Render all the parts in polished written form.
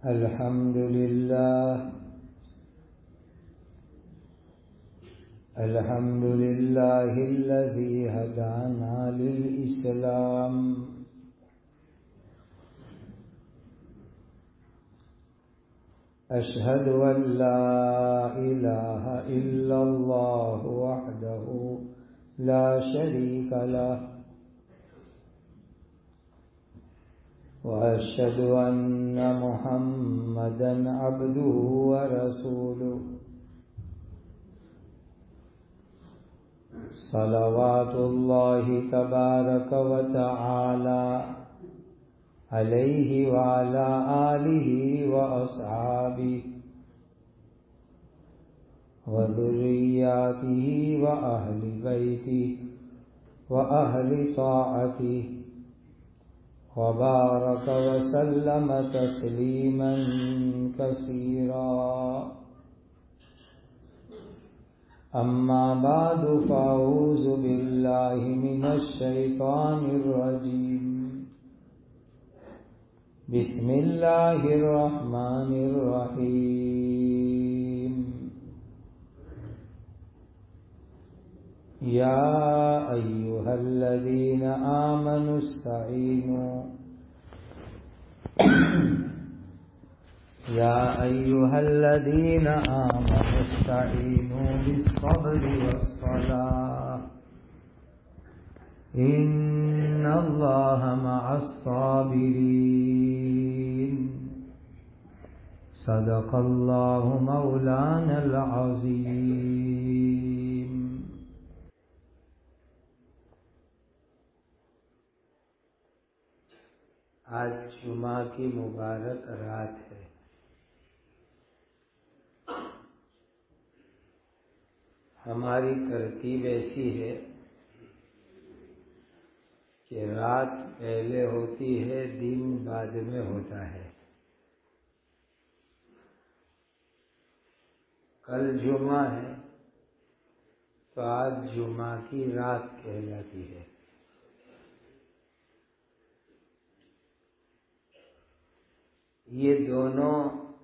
الحمد لله الذي هدانا للإسلام أشهد أن لا إله إلا الله وحده لا شريك له وأشهد أن محمدًا عبده ورسوله صلوات الله تبارك وتعالى عليه وعلى آله وأصحابه وذرياته وأهل بيته وأهل طاعته وبارك وسلم تسليما كثيرا. أما بعد فأعوذ بالله من الشيطان الرجيم. بسم الله الرحمن الرحيم. يا أيها الذين آمنوا استعينوا بالصبر والصلاة إن الله مع الصابرين. صدق الله مولانا العظيم. آج جمعہ کی مبارک رات ہے. ہماری ترتیب ایسی ہے کہ رات پہلے ہوتی ہے، دن بعد میں ہوتا ہے. کل جمعہ ہے تو آج جمعہ کی رات کہلاتی ہے. یہ دونوں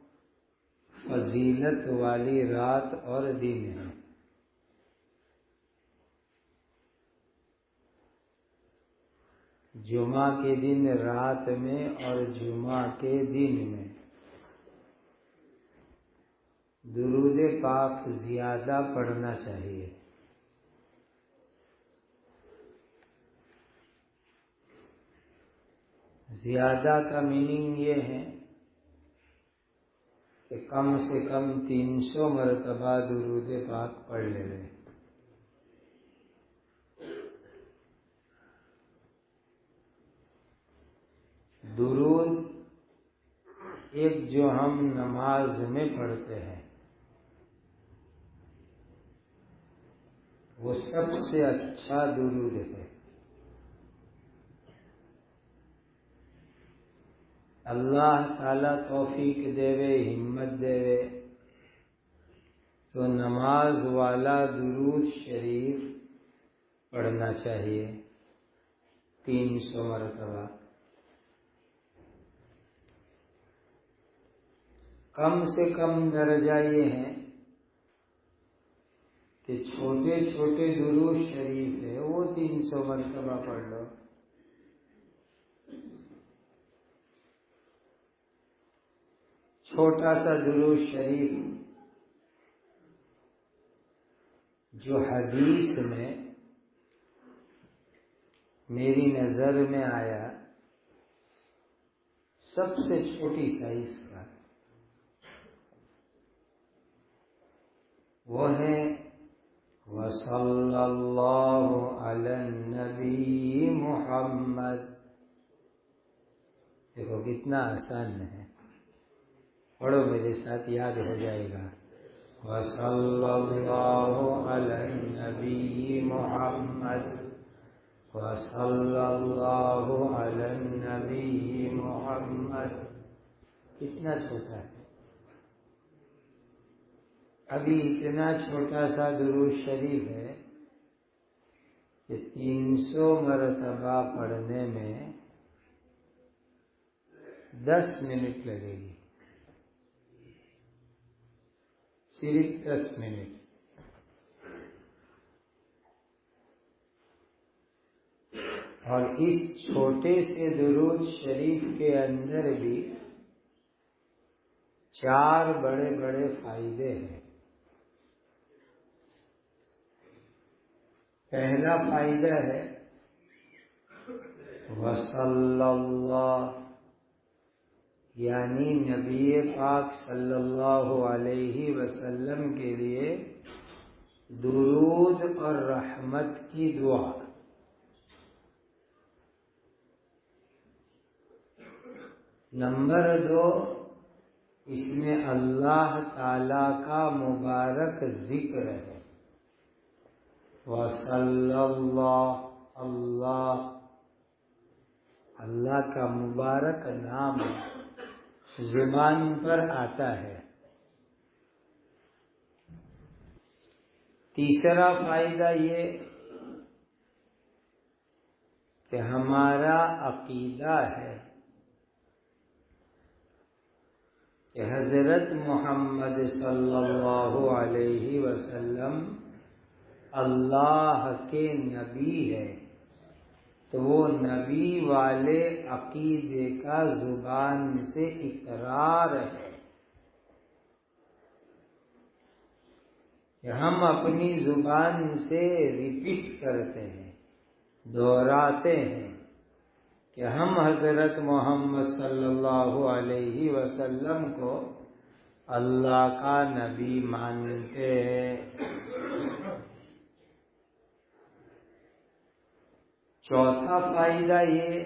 فضیلت والی رات اور دن ہیں. جمعہ کے دن رات میں اور جمعہ کے دن میں درود پاک زیادہ پڑھنا چاہیے. زیادہ کا میننگ یہ ہے کہ کم سے کم 300 مرتبہ درود پاک پڑھ لے. درود ایک جو ہم نماز میں پڑھتے ہیں وہ سب سے اچھا درود ہے. اللہ تعالی توفیق دے، ہمت دے تو نماز والا درود شریف پڑھنا چاہیے 300 مرتبہ. کم سے کم درجہ یہ ہے کہ چھوٹے چھوٹے درود شریف ہے وہ 300 مرتبہ پڑھ لو. چھوٹا سا درود شریف جو حدیث میں میری نظر میں آیا سب سے چھوٹی سائز کا وہ ہے وصلی اللہ علی النبی محمد. دیکھو کتنا آسان ہے، پڑھو میرے ساتھ یاد ہو جائے گا. وصلی اللہ علی النبی محمد وصلی اللہ علی النبی محمد. کتنا چھوٹا ہے. ابھی اتنا چھوٹا سا درود شریف ہے کہ 300 مرتبہ پڑھنے میں 10 منٹ لگے گی. صرف 10 منٹ. اور اس چھوٹے سے درود شریف کے اندر بھی 4 بڑے بڑے فائدے ہیں. پہلا فائدہ ہے وصلی اللہ، یعنی نبی پاک صلی اللہ علیہ وسلم کے لیے درود اور رحمت کی دعا. نمبر 2، اس میں اللہ تعالی کا مبارک ذکر ہے. وصلی اللہ، اللہ کا مبارک نام زبان پر آتا ہے. تیسرا فائدہ یہ کہ ہمارا عقیدہ ہے کہ حضرت محمد صلی اللہ علیہ وسلم اللہ کے نبی ہے، تو وہ نبی والے عقیدے کا زبان سے اقرار ہے کہ ہم اپنی زبان سے ریپیٹ کرتے ہیں، دہراتے ہیں کہ ہم حضرت محمد صلی اللہ علیہ وسلم کو اللہ کا نبی مانتے ہیں. چوتھا فائدہ یہ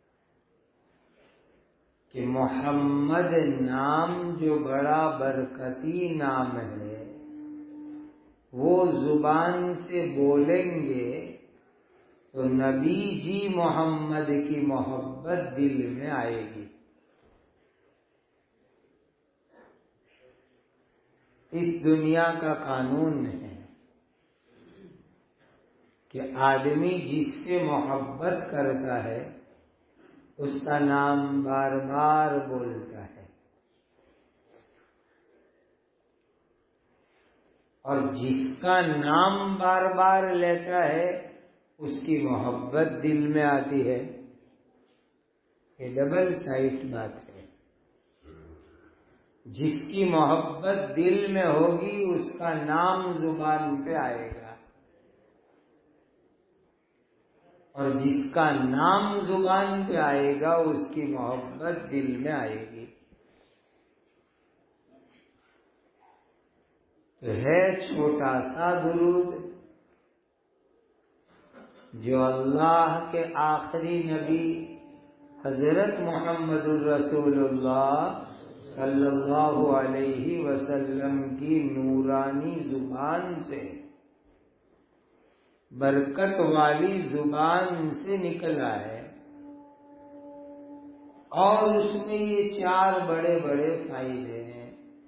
کہ محمد نام جو بڑا برکتی نام ہے، وہ زبان سے بولیں گے تو نبی جی محمد کی محبت دل میں آئے گی. اس دنیا کا قانون ہے کہ آدمی جس سے محبت کرتا ہے اس کا نام بار بار بولتا ہے، اور جس کا نام بار بار لیتا ہے اس کی محبت دل میں آتی ہے. یہ ڈبل سائڈ بات ہے. جس کی محبت دل میں ہوگی اس کا نام زبان پہ آئے گا، اور جس کا نام زبان پہ آئے گا اس کی محبت دل میں آئے گی. تو ہے چھوٹا سا درود جو اللہ کے آخری نبی حضرت محمد الرسول اللہ صلی اللہ علیہ وسلم کی نورانی زبان سے، برکت والی زبان سے نکلا ہے، اور اس میں یہ 4 بڑے بڑے فائدے ہیں.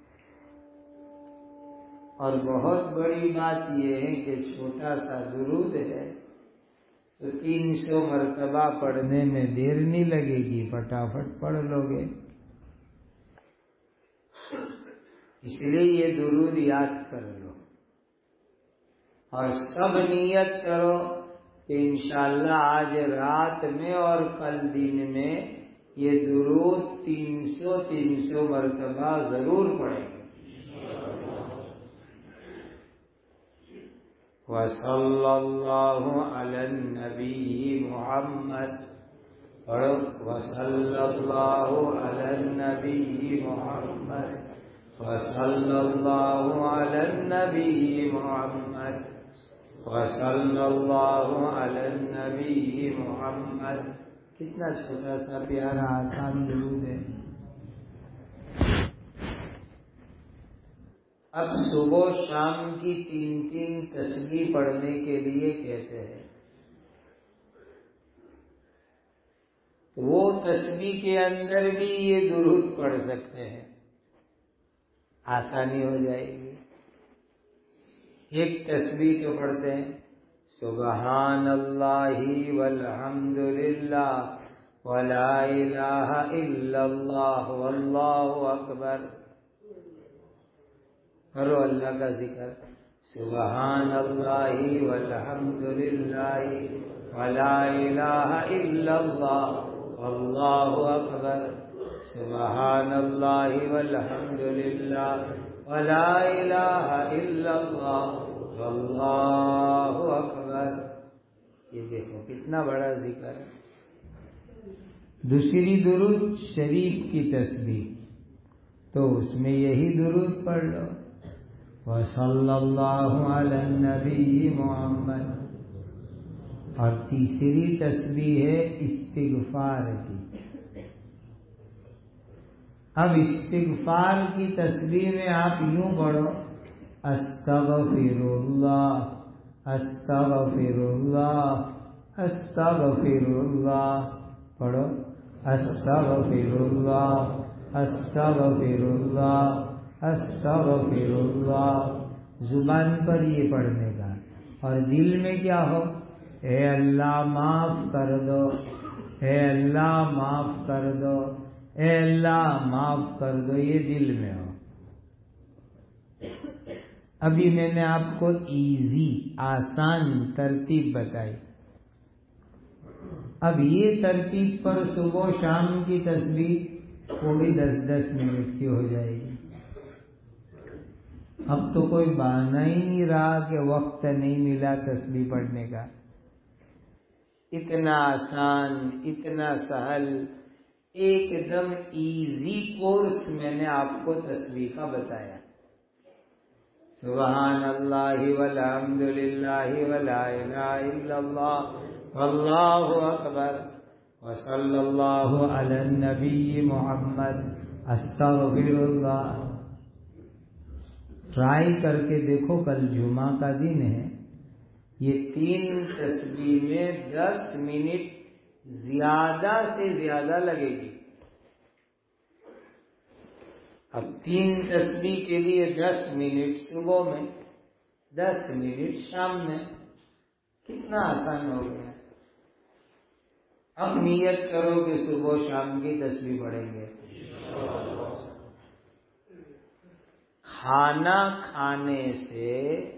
اور بہت بڑی بات یہ ہے کہ چھوٹا سا درود ہے تو 300 مرتبہ پڑھنے میں دیر نہیں لگے گی، فٹافٹ پڑھ لو گے. اس لیے یہ درود یاد کر لو اور سب نیت کرو کہ انشاءاللہ آج رات میں اور کل دن میں یہ درود 300 مرتبہ ضرور پڑھیں گے. وصلی اللہ علی النبی محمد، پڑھو وصلی اللہ علی النبی محمد، وصلی اللہ علی النبی محمد، وصلی اللہ علی النبی محمد. کتنا چھوٹا سا پیارا آسان درود ہے. اب صبح و شام کی 3 تسبیح پڑھنے کے لیے کہتے ہیں، وہ تسبیح کے اندر بھی یہ درود پڑھ سکتے ہیں، آسانی ہو جائے گی. ایک تسبیح تو پڑھتے ہیں سبحان اللہ والحمد للہ ولا الہ الا اللہ واللہ اکبر. کرو اللہ کا ذکر، سبحان اللہ والحمد للہ ولا الہ الا اللہ واللہ اکبر، سبحان اللہ والحمد للہ ولا الہ الا اللہ واللہ اکبر۔ یہ دیکھو کتنا بڑا ذکر ہے۔ دوسری درود شریف کی تسبیح، تو اس میں یہی درود پڑھ لو، وصلی اللہ علی النبی محمد۔ اور تیسری تسبیح ہے استغفار کی۔ اب استغفار کی تسبیح میں آپ یوں پڑھو، استغفر اللہ استغفر اللہ استغفر اللہ، پڑھو استغفر اللہ استغفر اللہ استغفر اللہ، زبان پر یہ پڑھنے کا، اور دل میں کیا ہو، اے اللہ معاف کر دو، اے اللہ معاف کر دو، اے اللہ معاف کر دو، یہ دل میں ہو۔ ابھی میں نے آپ کو ایزی آسان ترتیب بتائی، اب یہ ترتیب پر صبح شام کی تسبیح وہ بھی 10-10 منٹ کی ہو جائے گی۔ اب تو کوئی بہانہ ہی نہیں رہا کہ وقت نہیں ملا تسبیح پڑھنے کا۔ اتنا آسان، اتنا سہل، ایک دم ایزی کورس میں نے آپ کو تسبیح کا بتایا۔ سبحان اللہ والحمد للہ ولا الہ الا اللہ واللہ اکبر وصلی اللہ علی النبی محمد استغفر اللہ۔ ٹرائی کر کے دیکھو، کل جمعہ کا دن ہے، یہ 3 تسبیح میں 10 منٹ زیادہ سے زیادہ لگے گی۔ اب 3 تسبیح کے لیے 10 منٹ صبح میں، 10 منٹ شام میں، کتنا آسان ہو گیا۔ اب نیت کرو کہ صبح شام کی تسبیح پڑھیں گے۔ کھانا کھانے سے،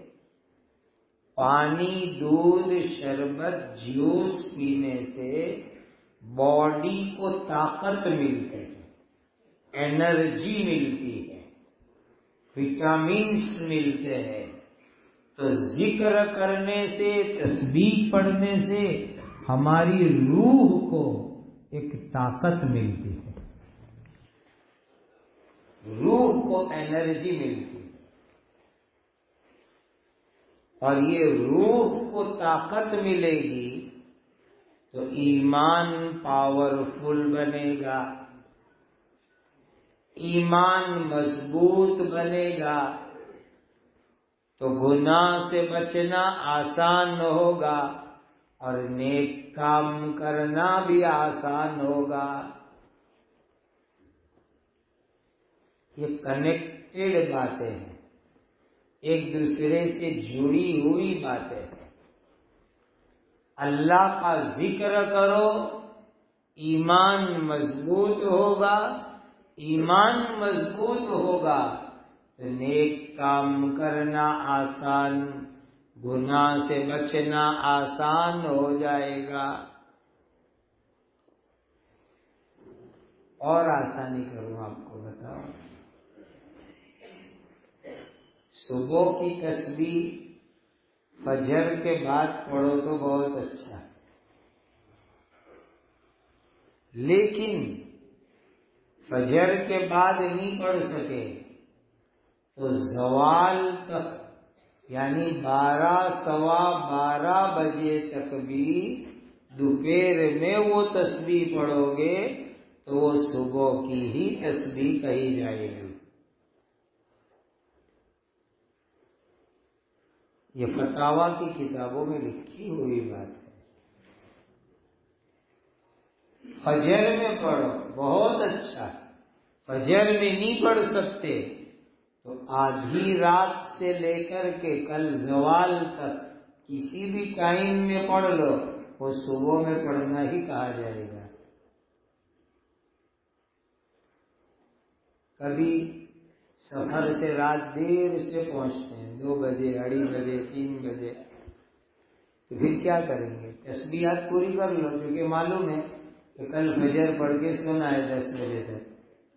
پانی دودھ شربت جوس پینے سے باڈی کو طاقت ملتی ہے، انرجی ملتی ہے، وٹامنس ملتے ہیں۔ تو ذکر کرنے سے، تسبیح پڑھنے سے ہماری روح کو ایک طاقت ملتی ہے، روح کو انرجی ملتی ہے، اور یہ روح کو طاقت ملے گی تو ایمان پاورفل بنے گا، ایمان مضبوط بنے گا، تو گناہ سے بچنا آسان ہوگا اور نیک کام کرنا بھی آسان ہوگا۔ یہ کنیکٹڈ باتیں ہیں، ایک دوسرے سے جڑی ہوئی باتیں ہیں۔ اللہ کا ذکر کرو، ایمان مضبوط ہوگا، ایمان مضبوط ہوگا تو نیک کام کرنا آسان، گناہ سے بچنا آسان ہو جائے گا۔ اور آسانی کروں آپ کو بتاؤ، صبح کی تسبیح فجر کے بعد پڑھو تو بہت اچھا، لیکن فجر کے بعد نہیں پڑھ سکے تو زوال تک، یعنی 12-12:15 بجے تک بھی دوپہر میں وہ تسبیح پڑھو گے تو وہ صبح کی ہی تسبیح کہی جائے گی۔ یہ فتاوی کی کتابوں میں لکھی ہوئی بات ہے۔ فجر میں پڑھو بہت اچھا، فجر میں نہیں پڑھ سکتے تو آدھی رات سے لے کر کے کل زوال تک کسی بھی ٹائم میں پڑھ لو، وہ صبح میں پڑھنا ہی کہا جائے گا۔ کبھی سفر سے رات دیر سے پہنچتے ہیں، 2 بجے 2:30 بجے 3 بجے، تو پھر کیا کریں گے؟ تسبیحات پوری کر لو، کیونکہ معلوم ہے کہ کل فجر پڑھ کے سونا ہے 10 بجے تک،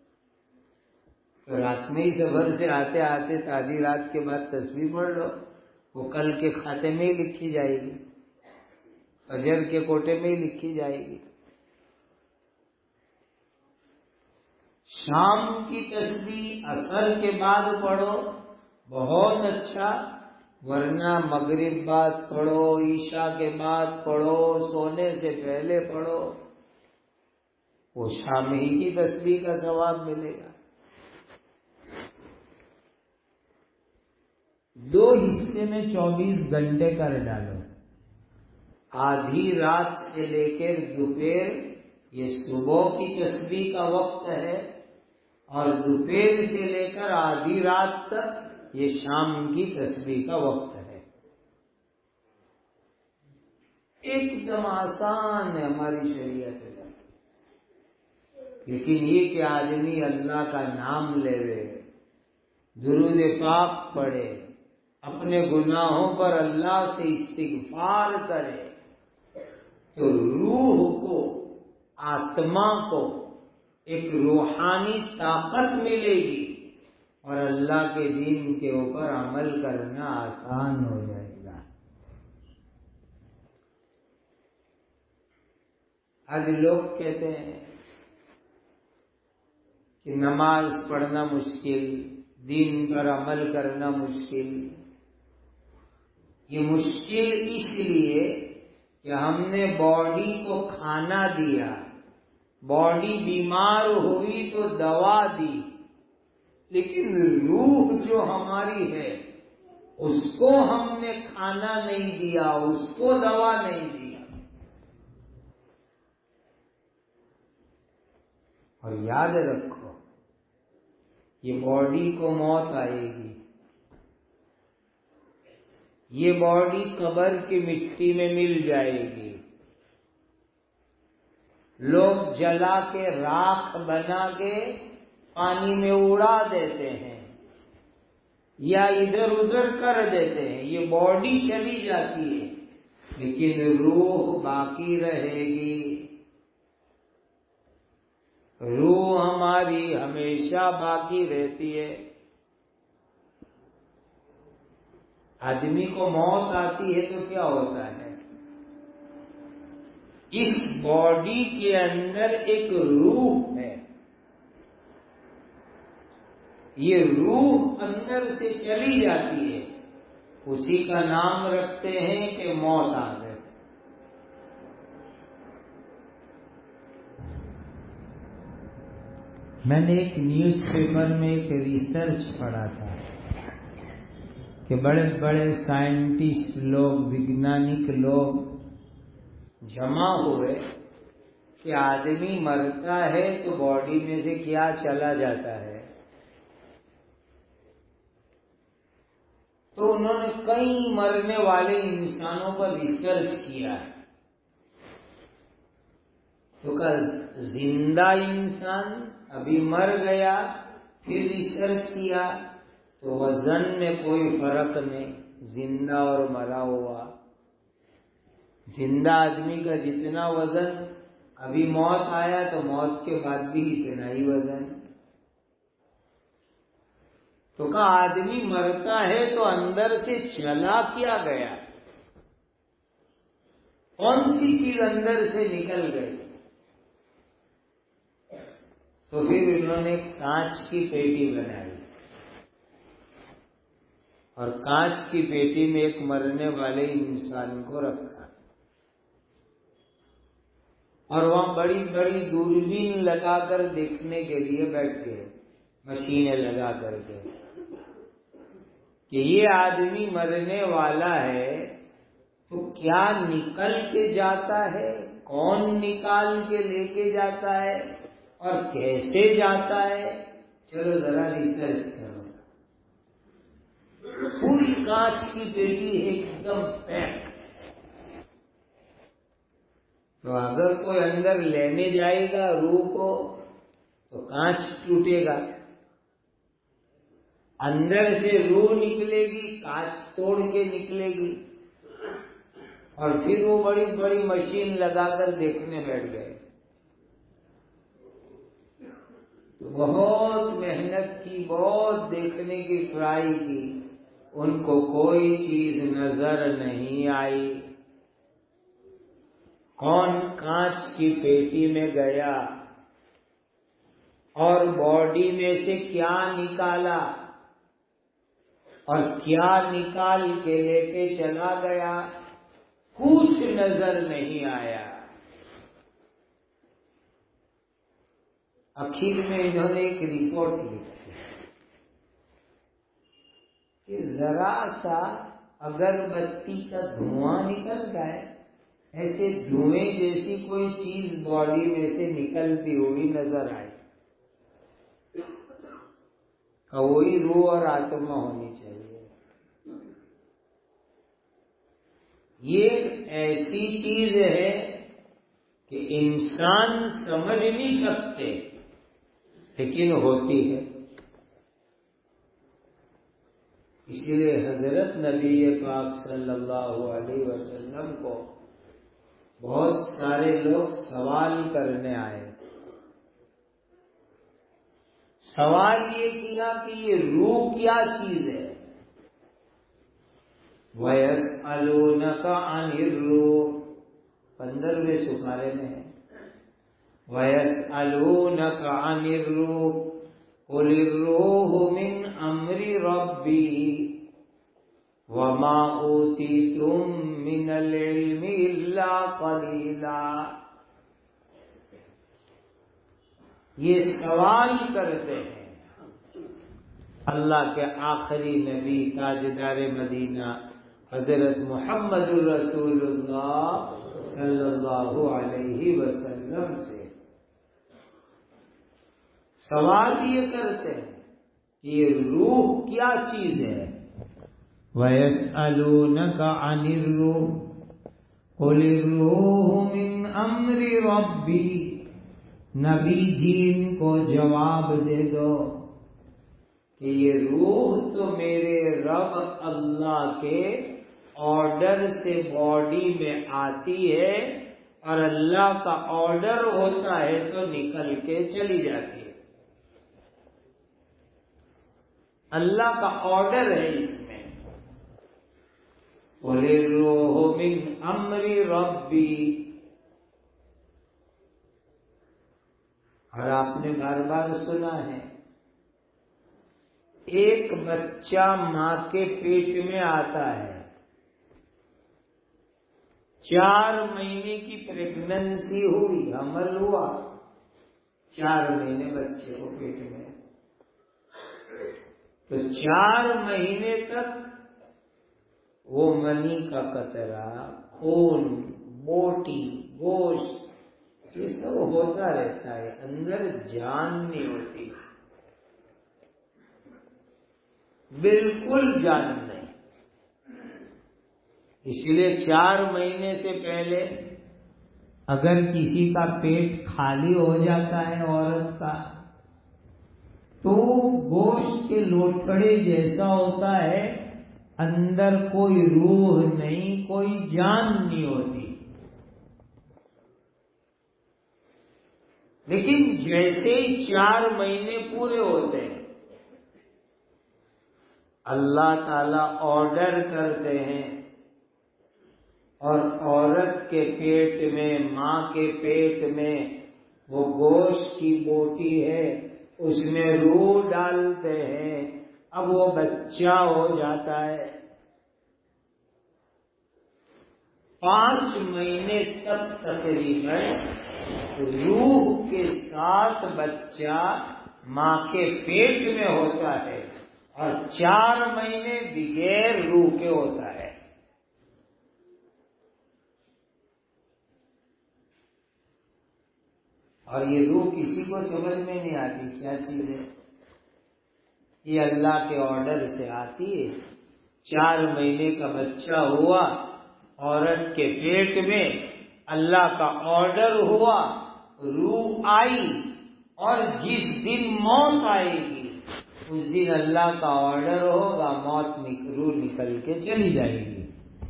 تو رات میں ہی سفر سے آتے آتے آدھی رات کے بعد تسبیح پڑھ لو، وہ کل کے کھاتے میں ہی لکھی جائے گی، فجر کے کوٹے میں ہی لکھی جائے گی۔ شام کی تسبیح عصر کے بعد پڑھو، بہت اچھا، ورنہ مغرب بعد پڑھو، عشاء کے بعد پڑھو، سونے سے پہلے پڑھو، وہ شام ہی کی تسبیح کا ثواب ملے گا۔ 2 حصے میں 24 گھنٹے کر ڈالو، آدھی رات سے لے کر دوپہر یہ صبح کی تسبیح کا وقت ہے، اور دوپہر سے لے کر آدھی رات تک یہ شام کی تسبیح کا وقت ہے۔ ایک دم آسان ہے ہماری شریعت ہے، لیکن یہ کہ آدمی اللہ کا نام لے درود پاک پڑھے، اپنے گناہوں پر اللہ سے استغفار کرے، تو روح کو، آتما کو ایک روحانی طاقت ملے گی، اور اللہ کے دین کے اوپر عمل کرنا آسان ہو جائے گا۔ آج لوگ کہتے ہیں کہ نماز پڑھنا مشکل، دین پر عمل کرنا مشکل۔ یہ مشکل اس لیے کہ ہم نے باڈی کو کھانا دیا، باڈی بیمار ہوئی تو دوا دی، لیکن روح جو ہماری ہے اس کو ہم نے کھانا نہیں دیا، اس کو دوا نہیں دیا۔ اور یاد رکھو، یہ باڈی کو موت آئے گی، یہ باڈی قبر کی مٹی میں مل جائے گی، لوگ جلا کے راکھ بنا کے پانی میں اڑا دیتے ہیں یا ادھر ادھر کر دیتے ہیں، یہ باڈی چلی جاتی ہے لیکن روح باقی رہے گی۔ روح ہماری ہمیشہ باقی رہتی ہے۔ آدمی کو موت آتی ہے تو کیا ہوتا ہے؟ اس باڈی کے اندر ایک روح ہے، یہ روح اندر سے چلی جاتی ہے، اسی کا نام رکھتے ہیں کہ موت آ گئے۔ میں نے ایک نیوز پیپر میں ایک ریسرچ پڑھا تھا کہ بڑے بڑے سائنٹسٹ لوگ، ویگنانک لوگ جمع ہوئے کہ آدمی مرتا ہے تو باڈی میں سے کیا چلا جاتا ہے، تو انہوں نے کئی مرنے والے انسانوں پر ریسرچ کیا ہے۔ تو کہا زندہ انسان ابھی مر گیا، پھر ریسرچ کیا تو وزن میں کوئی فرق نہیں، زندہ اور مرا ہوا۔ زندہ آدمی کا جتنا وزن، ابھی موت آیا تو موت کے بعد بھی اتنا ہی وزن۔ تو کہا آدمی مرتا ہے تو اندر سے چلا کیا گیا، کون سی چیز اندر سے نکل گئی؟ تو پھر انہوں نے کانچ کی پیٹی بنائی اور کانچ کی پیٹی میں ایک مرنے والے انسان کو رکھا، اور وہاں بڑی بڑی دوربین لگا کر دیکھنے کے لیے بیٹھ گئے، مشینیں لگا کر کے کہ یہ آدمی مرنے والا ہے تو کیا نکل کے جاتا ہے، کون نکال کے لے کے جاتا ہے اور کیسے جاتا ہے، چلو ذرا ریسرچ کرو۔ پوری کانچ کی پیٹی ایک دم پیک، تو اگر کوئی اندر لینے جائے گا روح کو تو کانچ ٹوٹے گا، اندر سے روح نکلے گی، کانچ توڑ کے نکلے گی، اور پھر وہ بڑی بڑی مشین لگا کر دیکھنے بیٹھ گئے۔ بہت محنت کی، بہت دیکھنے کی ٹرائی کی، ان کو کوئی چیز نظر نہیں آئی۔ کون کانچ کی پیٹی میں گیا اور باڈی میں سے کیا نکالا اور کیا نکال کے لے کے چلا گیا، کچھ نظر نہیں آیا۔ آخر میں انہوں نے ایک رپورٹ لکھی کہ ذرا سا اگربتی کا دھواں نکل جائے، ایسے دھوئیں جیسی کوئی چیز باڈی میں سے نکلتی ہوئی نظر آئی، وہی روح اور آتما ہونی چاہیے۔ یہ ایسی چیز ہے کہ انسان سمجھ نہیں سکتے، لیکن ہوتی ہے۔ اسی لیے حضرت نبی پاک صلی اللہ علیہ وسلم کو بہت سارے لوگ سوال کرنے آئے۔ سوال یہ کیا کہ یہ روح کیا چیز ہے؟ وَيَسْأَلُونَكَ عَنِ الرُّوحِ 15ویں سپارے میں ہے۔ وَيَسْأَلُونَكَ عَنِ الرُّوحِ قُلِ الرُّوحُ مِنْ أَمْرِ رَبِّي وَمَا أُوتِيتُم مِّنَ الْعِلْمِ إِلَّا قَلِيلًا۔ یہ سوال کرتے ہیں اللہ کے آخری نبی تاجدار مدینہ حضرت محمد الرسول اللہ صلی اللہ علیہ وسلم سے۔ سوال یہ کرتے ہیں کہ یہ روح کیا چیز ہے؟ وَيَسْأَلُونَكَ عَنِ الرُّوحِ قُلِ الرُّوحُ مِنْ أَمْرِ رَبِّي، نبی جی ان کو جواب دے دو کہ یہ روح تو میرے رب اللہ کے آرڈر سے باڈی میں آتی ہے، اور اللہ کا آرڈر ہوتا ہے تو نکل کے چلی جاتی ہے۔ اللہ کا آرڈر ہے اس میں۔ قُلِ الرُّوحُ مِنْ أَمْرِ رَبِّي، اور آپ نے بار بار سنا ہے، ایک بچہ ماں کے پیٹ میں آتا ہے، 4 مہینے کی پریگننسی ہوئی، حمل ہوا، 4 مہینے بچے کو پیٹ میں، تو 4 مہینے تک وہ منی کا قطرہ، خون، بوٹی، گوشت، یہ سب ہوتا رہتا ہے، اندر جان نہیں ہوتی، بالکل جان نہیں۔ اس لیے 4 مہینے سے پہلے اگر کسی کا پیٹ خالی ہو جاتا ہے عورت کا، تو گوشت کے لوتھڑے جیسا ہوتا ہے، اندر کوئی روح نہیں، کوئی جان نہیں ہوتی۔ لیکن جیسے ہی 4 مہینے پورے ہوتے ہیں، اللہ تعالی آرڈر کرتے ہیں، اور عورت کے پیٹ میں، ماں کے پیٹ میں وہ گوشت کی بوٹی ہے، اس میں روح ڈالتے ہیں، اب وہ بچہ ہو جاتا ہے۔ 5 مہینے تک تقریباً روح کے ساتھ بچہ ماں کے پیٹ میں ہوتا ہے، اور 4 مہینے بغیر روح کے ہوتا ہے۔ اور یہ روح کسی کو سمجھ میں نہیں آتی کیا چیز ہے، یہ اللہ کے آرڈر سے آتی ہے۔ 4 مہینے کا بچہ ہوا عورت کے پیٹ میں، اللہ کا آرڈر ہوا، روح آئی، اور جس دن موت آئے گی اس دن اللہ کا آرڈر ہوگا، موت روح نکل کے چلی جائے گی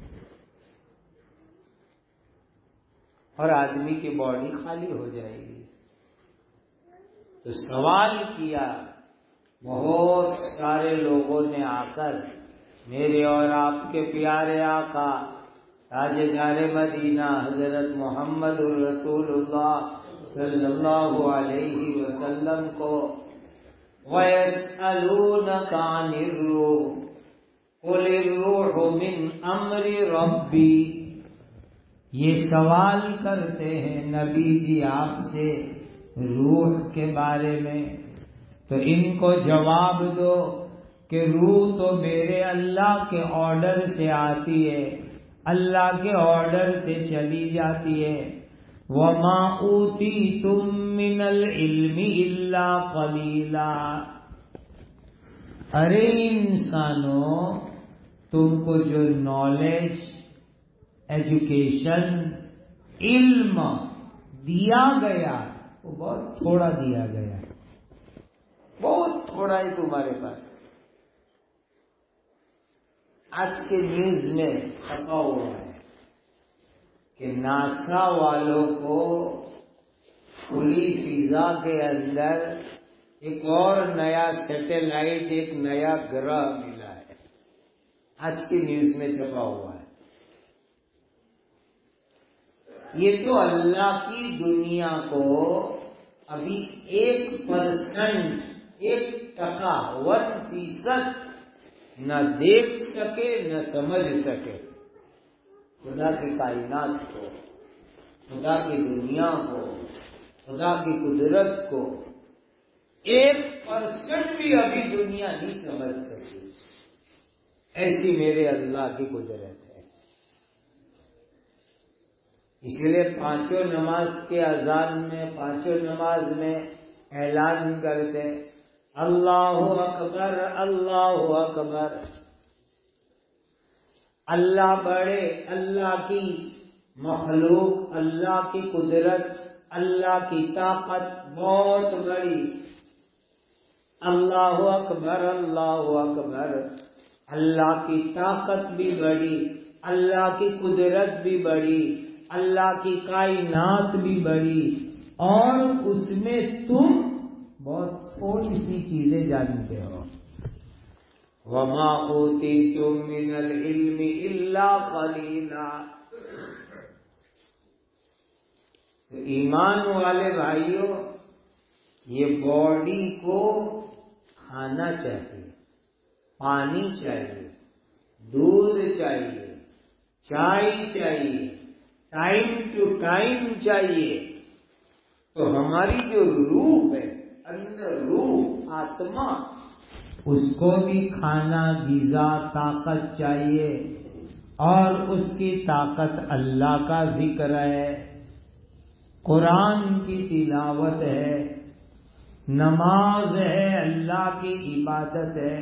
اور آدمی کی باڈی خالی ہو جائے گی۔ تو سوال کیا بہت سارے لوگوں نے آ کر میرے اور آپ کے پیارے آقا تاجدار مدینہ حضرت محمد الرسول اللہ صلی اللہ علیہ وسلم کو وَيَسْأَلُونَكَ عَنِ الرُّوحِ قُلِ الرُّوحُ مِنْ أَمْرِ رَبِّي، یہ سوال کرتے ہیں نبی جی آپ سے روح کے بارے میں، تو ان کو جواب دو کہ روح تو میرے اللہ کے آرڈر سے آتی ہے، اللہ کے آرڈر سے چلی جاتی ہے۔ وَمَا أُوتِيتُم مِّنَ الْعِلْمِ إِلَّا قَلِيلًا، ارے انسانوں تم کو جو نالج، ایجوکیشن، علم دیا گیا وہ بہت تھوڑا دیا گیا، بہت تھوڑا ہے تمہارے پاس۔ آج کے نیوز میں چھپا ہوا ہے کہ ناسا والوں کو کھلی فضا کے اندر ایک اور نیا سیٹلائٹ، ایک نیا گرہ ملا ہے، آج کی نیوز میں چھپا ہوا ہے۔ یہ تو اللہ کی دنیا کو ابھی 1%، 1% نہ دیکھ سکے نہ سمجھ سکے۔ خدا کی کائنات کو، خدا کی دنیا کو، خدا کی قدرت کو 1% بھی ابھی دنیا نہیں سمجھ سکی، ایسی میرے اللہ کی قدرت ہے۔ اس لیے پانچوں نماز کے اذان میں، پانچوں نماز میں اعلان کرتے اللہ اکبر، اللہ اکبر، اللہ بڑے، اللہ کی مخلوق، اللہ کی قدرت، اللہ کی طاقت بہت بڑی۔ اللہ اکبر، اللہ اکبر، اللہ کی طاقت بھی بڑی، اللہ کی قدرت بھی بڑی، اللہ کی کائنات بھی بڑی، اور اس میں تم بہت تھوڑی سی چیزیں جانتے ہو۔ وَمَا أُوتِيتُم مِّنَ الْعِلْمِ إِلَّا قَلِيلًا۔ تو ایمان والے بھائیوں، یہ باڈی کو کھانا چاہیے، پانی چاہیے، دودھ چاہیے، چائے چاہیے، ٹائم ٹو ٹائم چاہیے۔ تو ہماری جو روح ہے، اندر روح، آتما، اس کو بھی کھانا، غذا، طاقت چاہیے، اور اس کی طاقت اللہ کا ذکر ہے، قرآن کی تلاوت ہے، نماز ہے، اللہ کی عبادت ہے۔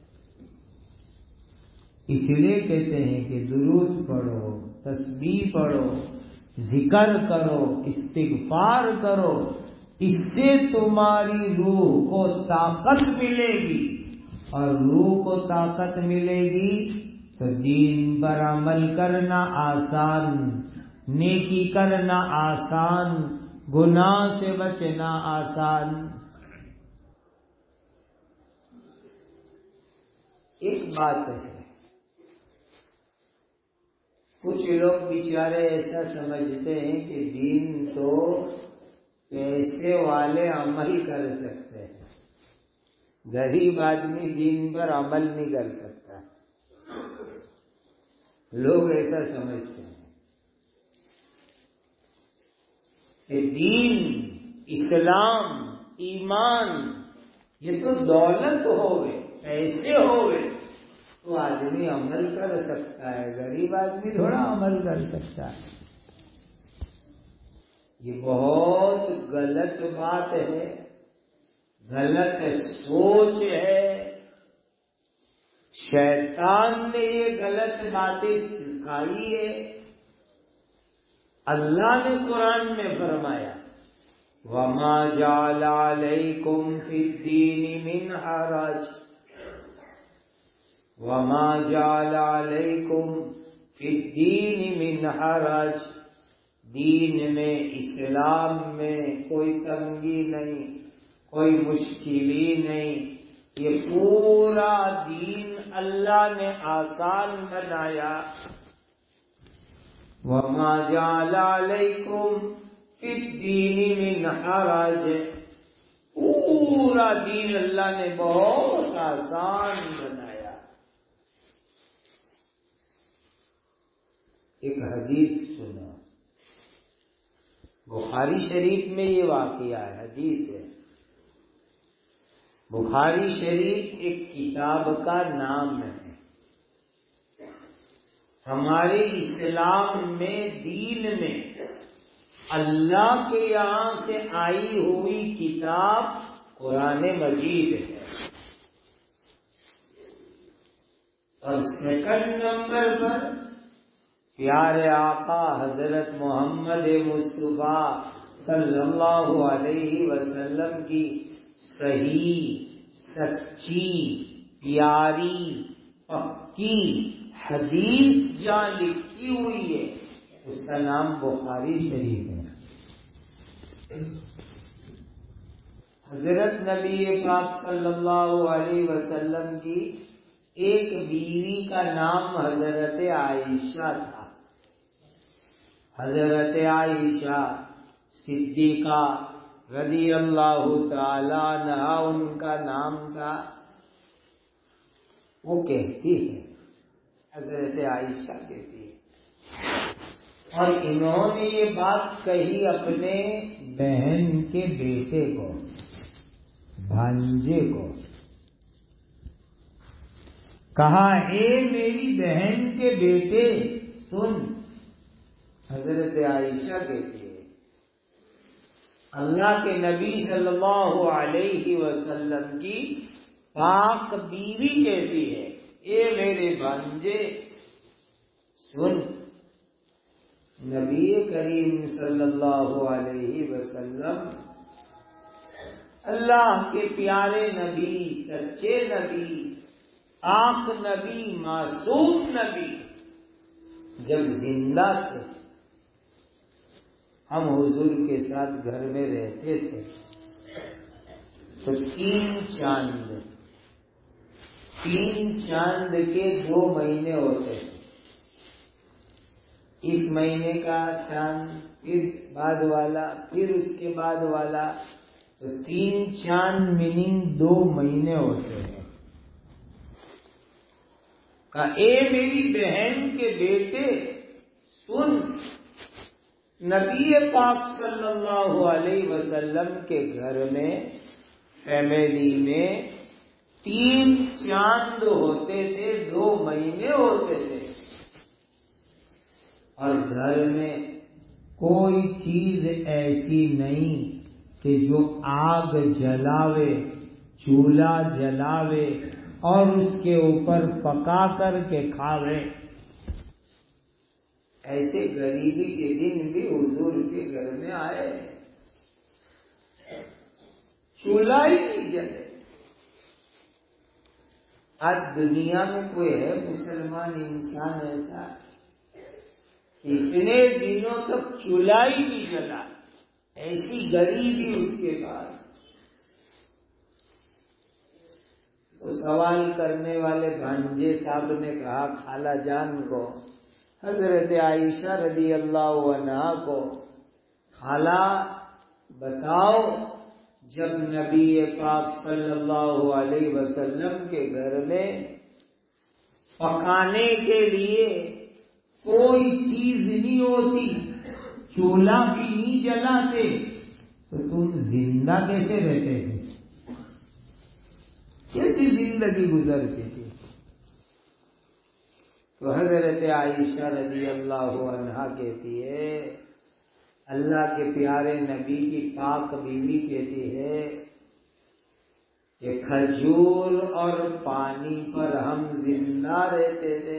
اس لیے کہتے ہیں کہ درود پڑھو، تسبیح پڑھو، ذکر کرو، استغفار کرو، اس سے تمہاری روح کو طاقت ملے گی، اور روح کو طاقت ملے گی تو دین پر عمل کرنا آسان، نیکی کرنا آسان، گناہ سے بچنا آسان۔ ایک بات ہے، کچھ لوگ بیچارے ایسا سمجھتے ہیں کہ دین تو پیسے والے عمل کر سکتے ہیں، غریب آدمی دین پر عمل نہیں کر سکتا۔ لوگ ایسا سمجھتے ہیں کہ دین، اسلام، ایمان یہ تو دولت ہوگی، پیسے ہوگے تو آدمی عمل کر سکتا ہے، غریب آدمی تھوڑا عمل کر سکتا ہے۔ یہ بہت غلط بات ہے، غلط سوچ ہے۔ شیطان نے یہ غلط باتیں سکھائی ہے۔ اللہ نے قرآن میں فرمایا وما جعل علیکم فی الدین من حرج، وما جعل علیکم فی الدین من حرج، دین میں، اسلام میں کوئی تنگی نہیں، کوئی مشکلی نہیں، یہ پورا دین اللہ نے آسان بنایا۔ وما جعل علیکم فی الدین من حرج، پورا دین اللہ نے بہت آسان بنایا۔ ایک حدیث سنا، بخاری شریف میں یہ واقعہ ہے، حدیث ہے۔ بخاری شریف ایک کتاب کا نام ہے۔ ہمارے اسلام میں، دین میں، اللہ کے یہاں سے آئی ہوئی کتاب قرآن مجید ہے۔ اور سیکنڈ نمبر پر پیارے آقا حضرت محمد مصطفیٰ صلی اللہ علیہ وسلم کی صحیح، سچی، پیاری، پکی حدیث جہاں لکھی ہوئی ہے، اس کا نام بخاری شریف ہے۔ حضرت نبی پاک صلی اللہ علیہ وسلم کی ایک بیوی کا نام حضرت عائشہ تھا۔ حضرت عائشہ صدیقہ رضی اللہ تعالی عنہا ان کا نام تھا۔ وہ کہتی ہے، حضرت عائشہ کہتی ہے، اور انہوں نے یہ بات کہی اپنے بہن کے بیٹے کو، بھانجے کو، کہا اے میری بہن کے بیٹے سن۔ حضرت عائشہ کہتی ہے، اللہ کے نبی صلی اللہ علیہ وسلم کی پاک بیوی کہتی ہے، اے میرے بھانجے سن۔ نبی کریم صلی اللہ علیہ وسلم اللہ کے پیارے نبی، سچے نبی، پاک نبی، معصوم نبی جب زندہ تھے، ہم حضور کے ساتھ گھر میں رہتے تھے، تو 3 چاند کے 2 مہینے ہوتے تھے۔ اس مہینے کا چاند، پھر بعد والا، پھر اس کے بعد والا، تو 3 چاند میننگ 2 مہینے ہوتے ہیں۔ کہا اے میری بہن کے بیٹے سن، نبی پاک صلی اللہ علیہ وسلم کے گھر میں، فیملی میں 3 چاند ہوتے تھے، 2 مہینے ہوتے تھے، اور گھر میں کوئی چیز ایسی نہیں کہ جو آگ جلاوے، چولہا جلاوے اور اس کے اوپر پکا کر کے کھاوے۔ ایسے غریبی کے دن بھی حضور کے گھر میں آئے، چولہا ہی نہیں جلے۔ آج دنیا میں کوئی ہے مسلمان انسان ایسا کہ اتنے دنوں تک چولہا ہی نہیں جلا؟ ایسی غریبی اس کے پاس۔ تو سوال کرنے والے بھانجے صاحب نے کہا خالہ جان کو، حضرت عائشہ رضی اللہ عنہا کو، خالہ بتاؤ، جب نبی پاک صلی اللہ علیہ وسلم کے گھر میں پکانے کے لیے کوئی چیز نہیں ہوتی، چولہا بھی نہیں جلاتے، تو تم زندہ کیسے رہتے تھے؟ کیسی زندگی گزرتی تھی؟ تو حضرت عائشہ رضی اللہ عنہا کہتی ہے، اللہ کے پیارے نبی کی پاک بیوی کہتی ہے کہ کھجور اور پانی پر ہم زندہ رہتے تھے۔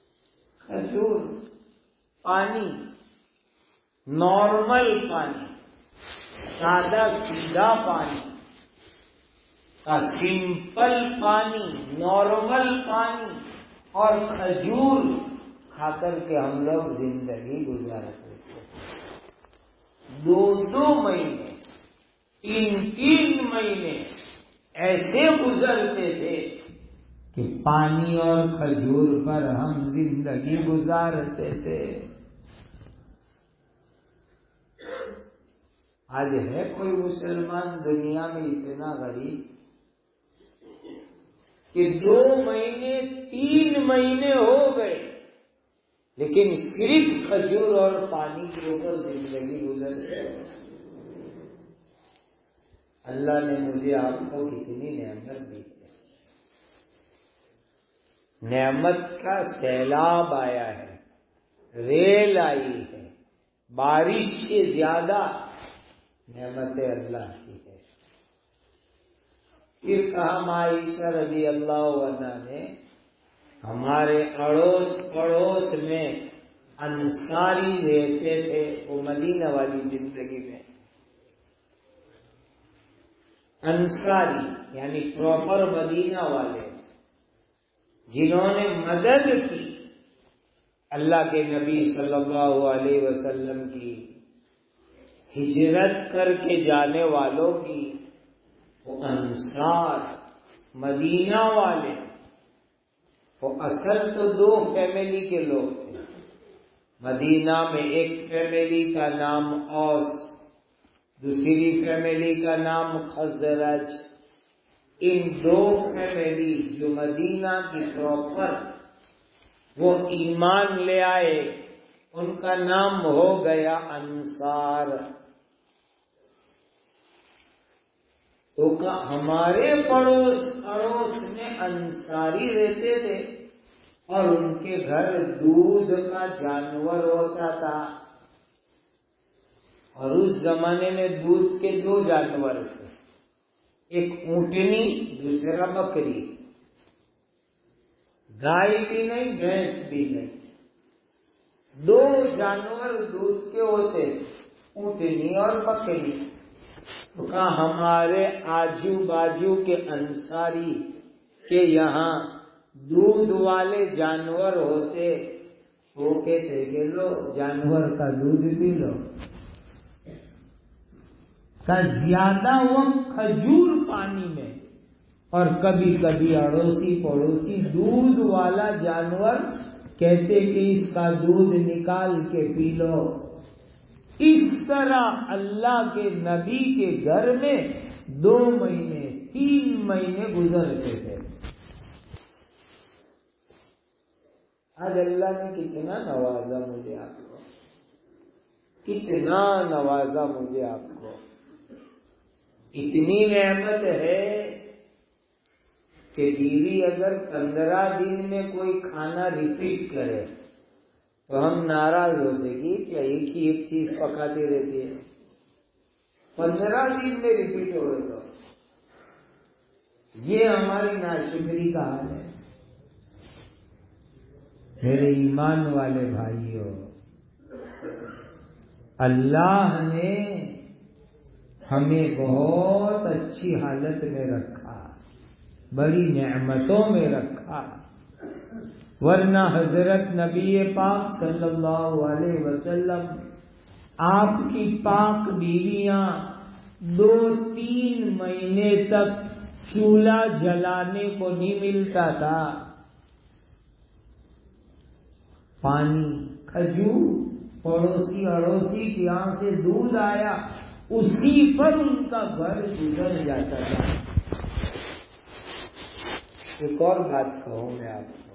کھجور، پانی، نارمل پانی، سادہ سیدھا پانی کا سمپل پانی، نارمل پانی اور کھجور کھا کر کے ہم لوگ زندگی گزارتے تھے. 2 مہینے 3 مہینے ایسے گزرتے تھے کہ پانی اور کھجور پر ہم زندگی گزارتے تھے. آج ہے کوئی مسلمان دنیا میں اتنا غریب کہ 2 مہینے 3 مہینے ہو گئے لیکن صرف کھجور اور پانی کے اوپر زندگی گزر گئی؟ اللہ نے مجھے آپ کو کتنی نعمت دی ہے. نعمت کا سیلاب آیا ہے، ریل آئی ہے، بارش سے زیادہ نعمت اللہ کی ہے. پھر کہا عائشہ رضی اللہ عنہا نے ہمارے اڑوس پڑوس میں انصاری رہتے تھے، وہ مدینہ والی زندگی میں انصاری یعنی پراپر مدینہ والے جنہوں نے مدد کی اللہ کے نبی صلی اللہ علیہ وسلم کی ہجرت کر کے جانے والوں کی. وہ انصار مدینہ والے وہ اصل تو 2 فیملی کے لوگ تھے. مدینہ میں ایک فیملی کا نام اوس، دوسری فیملی کا نام خزرج. ان 2 فیملی جو مدینہ کی پراپر وہ ایمان لے آئے، ان کا نام ہو گیا انصار. تو ہمارے اڑوس میں انصاری رہتے تھے اور ان کے گھر دودھ کا جانور ہوتا تھا. اور اس زمانے میں دودھ کے 2 جانور تھے، ایک اونٹنی دوسرا بکری. گائے بھی نہیں بھینس بھی نہیں، 2 جانور دودھ کے ہوتے، اونٹنی اور بکری. تو کہا ہمارے آجو باجو کے انصاری کے یہاں دودھ والے جانور ہوتے، وہ کہتے کہ لو جانور کا دودھ پی لو. کا زیادہ وقت کھجور پانی میں اور کبھی کبھی اڑوسی پڑوسی دودھ والا جانور کہتے کہ اس کا دودھ نکال کے پی لو. اس طرح اللہ کے نبی کے گھر میں 2 مہینے 3 مہینے گزرتے تھے. آج اللہ نے کتنا نوازا مجھے آپ کو، کتنا نوازا مجھے آپ کو. اتنی نعمت ہے کہ بیوی اگر 15 دن میں کوئی کھانا ریپیٹ کرے تو ہم ناراض ہوتے کہ کیا ایک ہی ایک چیز پکاتی رہتی ہے. 15 دن میں ریپیٹ ہو رہا، یہ ہماری ناشکری کا حال ہے. میرے ایمان والے بھائیوں، اللہ نے ہمیں بہت اچھی حالت میں رکھا، بڑی نعمتوں میں رکھا. ورنہ حضرت نبی پاک صلی اللہ علیہ وسلم آپ کی پاک بیویاں 2-3 مہینے تک چولہا جلانے کو نہیں ملتا تھا. پانی کھجور پڑوسی اڑوسی کے یہاں سے دودھ آیا، اسی پر ان کا گھر گزر جاتا تھا. ایک اور بات کہوں میں آپ کو،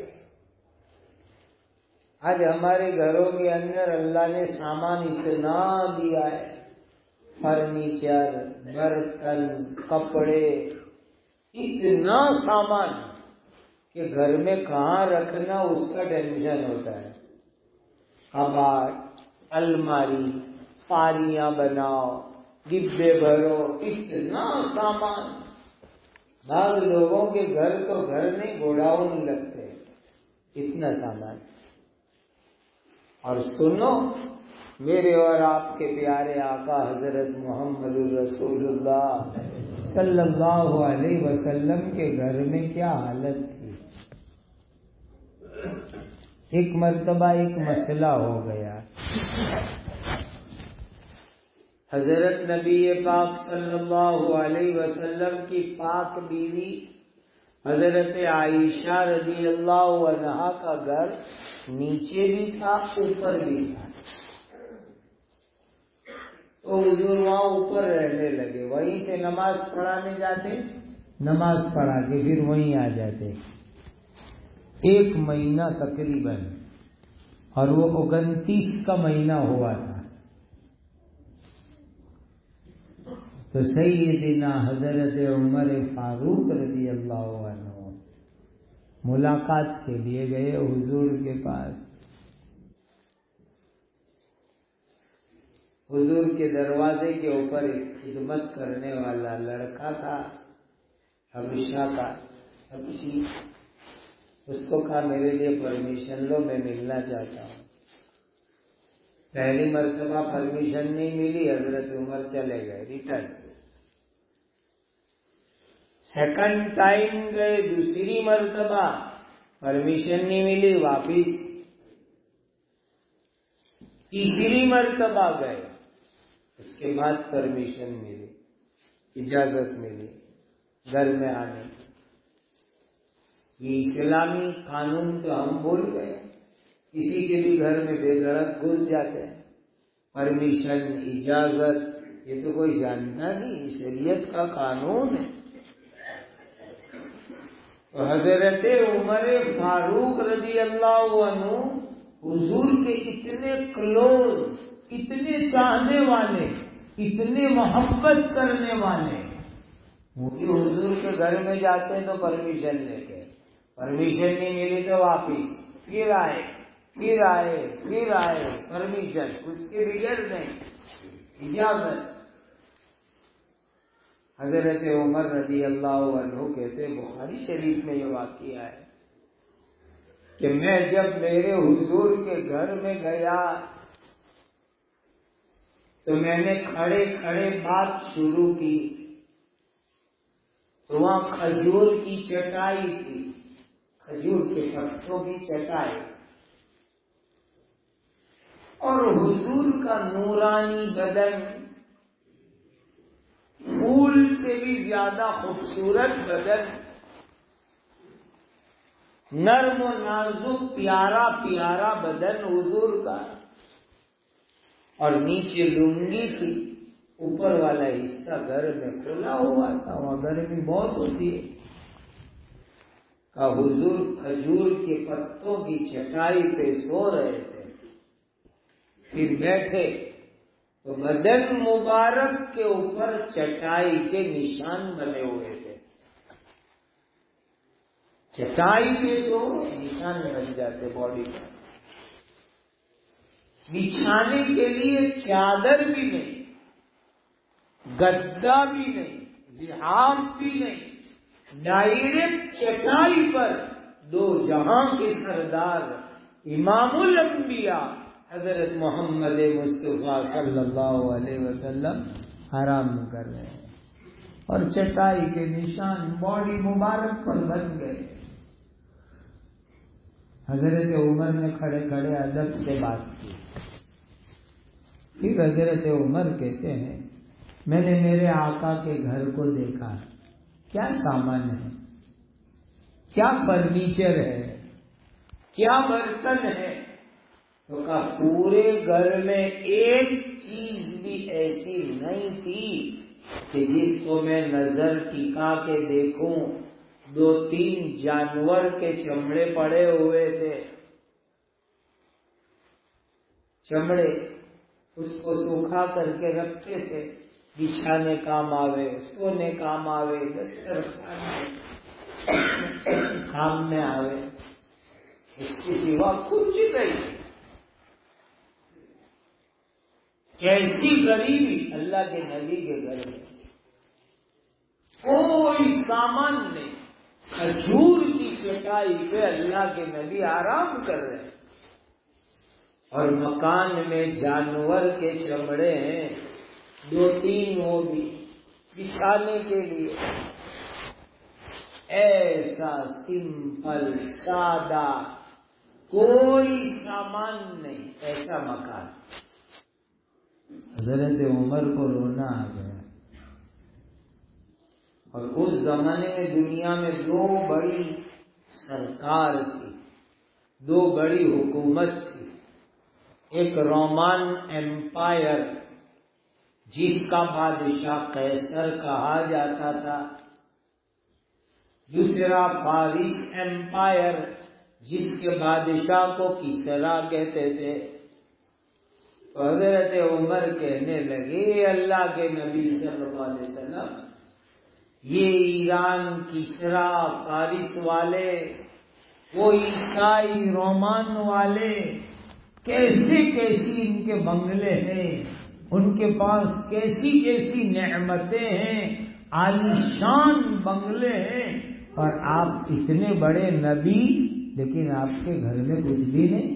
آج ہمارے گھروں کے اندر اللہ نے سامان اتنا دیا ہے، فرنیچر، برتن، کپڑے، اتنا سامان کہ گھر میں کہاں رکھنا اس کا ٹینشن ہوتا ہے. کباڑ، الماری، پاریاں بناؤ، ڈبے بھرو، اتنا سامان. بعض لوگوں کے گھر تو گھر نہیں گوڈاؤن لگتے، اتنا سامان. اور سنو، میرے اور آپ کے پیارے آقا حضرت محمد رسول اللہ صلی اللہ علیہ وسلم کے گھر میں کیا حالت تھی. ایک مرتبہ ایک مسئلہ ہو گیا. حضرت نبی پاک صلی اللہ علیہ وسلم کی پاک بیوی حضرت عائشہ رضی اللہ عنہا کا گھر نیچے بھی تھا اوپر بھی تھا. تو حضور وہاں اوپر رہنے لگے. وہیں سے نماز پڑھانے جاتے, نماز پڑھا کے پھر وہیں آ جاتے. 1 مہینہ تقریباً, اور وہ 29 کا مہینہ ہوا تھا. تو سیدنا حضرت عمر فاروق رضی اللہ عنہ ملاقات کے لیے گئے حضور کے پاس. حضور کے دروازے کے اوپر ایک خدمت کرنے والا لڑکا تھا, حبشہ کا, حبشی. اس کو کہا میرے لیے پرمیشن لو, میں ملنا چاہتا ہوں. پہلی مرتبہ پرمیشن نہیں ملی, حضرت عمر چلے گئے, ریٹرن. سیکنڈ ٹائم گئے, دوسری مرتبہ پرمیشن نہیں ملی, واپس. تیسری مرتبہ گئے, اس کے بعد پرمیشن ملی, اجازت ملی گھر میں آنے کی. یہ اسلامی قانون تو ہم بھول گئے. کسی کے بھی گھر میں بے دھڑک گھس جاتے ہیں. پرمیشن, اجازت, یہ تو کوئی جانتا نہیں, شریعت کا قانون ہے. تو حضرت عمر فاروق رضی اللہ عنہ حضور کے اتنے کلوز, اتنے چاہنے والے, اتنے محبت کرنے والے, وہ بھی حضور کے گھر میں جاتے ہیں تو پرمیشن لے کے, پرمیشن نہیں ملی تو واپس, پھر آئے, پھر آئے, پھر آئے, پرمیشن اس کے بغیر نہیں, اجازت. حضرت عمر رضی اللہ عنہ کہتے, بخاری شریف میں یہ واقعہ ہے کہ میں جب میرے حضور کے گھر میں گیا تو میں نے کھڑے کھڑے بات شروع کی. تو وہاں کھجور کی چٹائی تھی, کھجور کے پتوں کی چٹائی, اور حضور کا نورانی بدن, پھول سے بھی زیادہ خوبصورت بدن, نرم و نازک پیارا پیارا بدن حضور کا, اور نیچے لنگی تھی, اوپر والا حصہ گھر میں کھلا ہوا تھا, وہاں گرمی بہت ہوتی ہے. کہ حضور کھجور کے پتوں کی چٹائی پہ سو رہے تھے. پھر بیٹھے تو بدن مبارک کے اوپر چٹائی کے نشان بنے ہوئے تھے. چٹائی پہ تو نشان بن جاتے باڈی پر. بچھانے کے لیے چادر بھی نہیں, گدا بھی نہیں, لحاف بھی نہیں, ڈائریکٹ چٹائی پر دو جہاں کے سردار امام الانبیاء حضرت محمد مصطفیٰ صلی اللہ علیہ وسلم آرام کر رہے ہیں, اور چٹائی کے نشان باڈی مبارک پر بن گئے. حضرت عمر نے کھڑے کھڑے ادب سے بات کی. پھر حضرت عمر کہتے ہیں, میں نے میرے آقا کے گھر کو دیکھا, کیا سامان ہے, کیا فرنیچر ہے, کیا برتن ہے. تو کہا پورے گھر میں ایک چیز بھی ایسی نہیں تھی کہ جس کو میں نظر ٹکا کے دیکھوں. 2-3 جانور کے چمڑے پڑے ہوئے تھے, چمڑے, اس کو سوکھا کر کے رکھتے تھے, بچھانے کام آوے, سونے کام آوے, دسترخوان کام میں آوے. اس کے سوا کچھ نہیں. کیسی غریبی اللہ کے نبی کے گھر میں, کوئی سامان نہیں. کھجور کی چٹائی پہ اللہ کے نبی آرام کر رہے ہیں. اور مکان میں جانور کے چمڑے ہیں 2-3 وہ بھی بچھانے کے لیے. ایسا سمپل سادہ کوئی سامان نہیں، ایسا مکان. حضرت عمر کو رونا آ گیا. اور اس زمانے میں دنیا میں 2 بڑی سرکار تھی، 2 بڑی حکومت تھی. ایک رومان ایمپائر جس کا بادشاہ قیصر کہا جاتا تھا، دوسرا فارس ایمپائر جس کے بادشاہ کو کسرا کہتے تھے. حضرت عمر کہنے لگے اللہ کے نبی صلی اللہ علیہ وسلم، یہ ایران کسرا فارس والے، وہ عیسائی رومان والے، کیسی کیسی ان کے بنگلے ہیں، ان کے پاس کیسی کیسی نعمتیں ہیں، عالیشان بنگلے ہیں، اور آپ اتنے بڑے نبی لیکن آپ کے گھر میں کچھ بھی نہیں.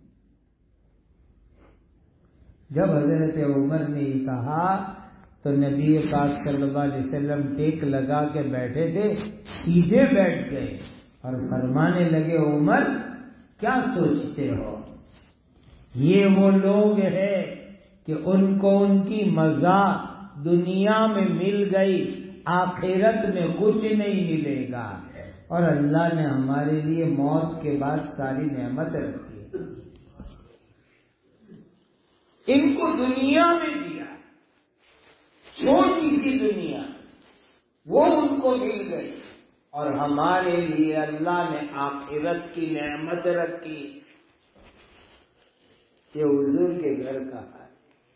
جب حضرت عمر نے یہ کہا تو نبی پاک صلی اللہ علیہ وسلم ٹیک لگا کے بیٹھے تھے، سیدھے بیٹھ گئے اور فرمانے لگے عمر کیا سوچتے ہو؟ یہ وہ لوگ ہیں کہ ان کو ان کی مزہ دنیا میں مل گئی، آخرت میں کچھ نہیں ملے گا، اور اللہ نے ہمارے لیے موت کے بعد ساری نعمت رکھی ہے. ان کو دنیا میں دیا چھوٹی سی دنیا، وہ ان کو مل گئی، اور ہمارے لیے اللہ نے آخرت کی نعمت رکھی. یہ حضور کے گھر کا ہے.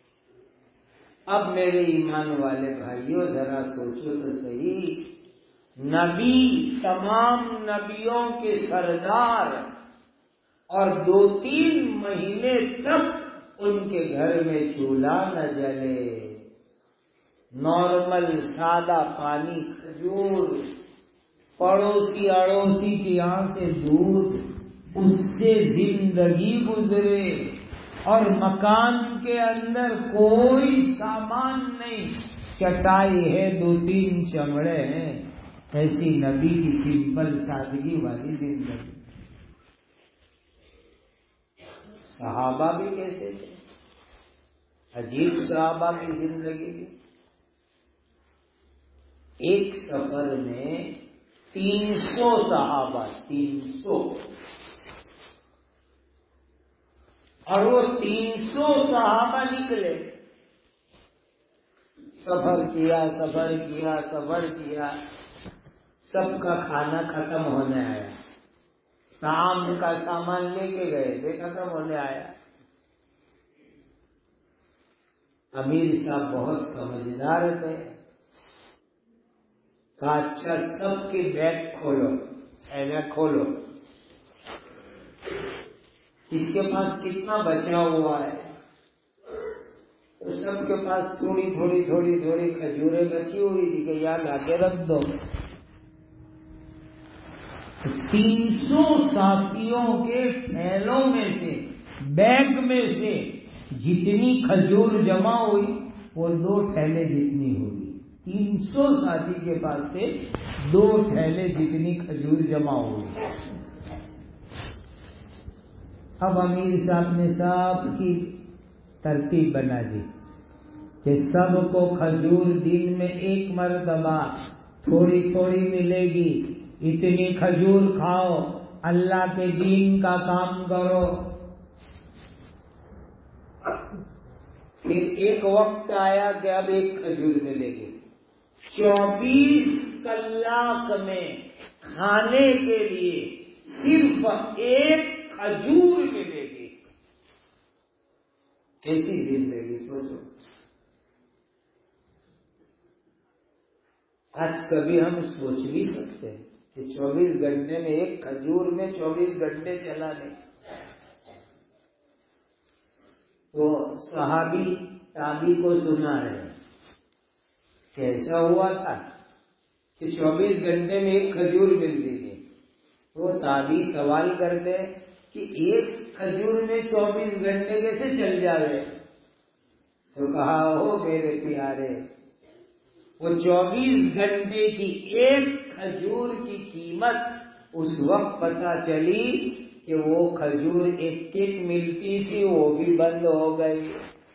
اب میرے ایمان والے بھائیوں ذرا سوچو تو صحیح، نبی تمام نبیوں کے سردار، اور 2-3 مہینے تک ان کے گھر میں چولہا نہ جلے، نارمل سادہ پانی، کھجور، پڑوسی اڑوسی کی یہاں سے دودھ، اس سے زندگی گزرے، اور مکان کے اندر کوئی سامان نہیں، چٹائی ہے، 2-3 چمڑے ہیں. ایسی نبی کی سمپل سادگی والی زندگی. صحابہ بھی کیسے تھے؟ عجیب صحابہ کی زندگی تھی. ایک سفر میں 300 صحابہ، 300، اور وہ 300 صحابہ نکلے، سفر کیا، سب کا کھانا ختم ہونے آیا، طعام کا سامان لے کے گئے، ختم ہونے آیا. امیر صاحب بہت سمجھدار تھے، کہا اچھا سب کے بیگ کھولو، اینا کھولو، جس کے پاس کتنا بچا ہوا ہے. تو سب کے پاس تھوڑی کھجوریں بچی ہوئی تھی کہ یاد آ کے رکھ دو. 300 ساتھیوں کے تھیلوں میں سے، بیگ میں سے جتنی کھجور جمع ہوئی وہ 2 تھیلے جتنی ہوئی. 300 ساتھی کے پاس سے 2 تھیلے جتنی کھجور جمع ہوئی. اب امیر صاحب نے سب کی ترتیب بنا دی کہ سب کو کھجور دن میں 1 مرتبہ تھوڑی ملے گی، اتنی کھجور کھاؤ، اللہ کے دین کا کام کرو. پھر ایک وقت آیا کہ اب 1 کھجور ملے گی، 24 کلاک میں کھانے کے لیے صرف 1 کھجور ملے گی. کیسی زندگی سوچو. آج کبھی ہم سوچ بھی سکتے ہیں کہ 24 گھنٹے میں 1 کھجور میں 24 گھنٹے چلا نہیں. تو صحابی تابی کو سنا رہے کہ ایسا ہوا تھا کہ 24 گھنٹے میں 1 کھجور ملتی تھی. وہ تابی سوال کرتے کہ 1 کھجور میں 24 گھنٹے کیسے چل جاوے؟ تو کہا ہو میرے پیارے، وہ 24 گھنٹے کی ایک کھجور کی قیمت اس وقت پتہ چلی کہ وہ کھجور ایک ملتی تھی، وہ بھی بند ہو گئی۔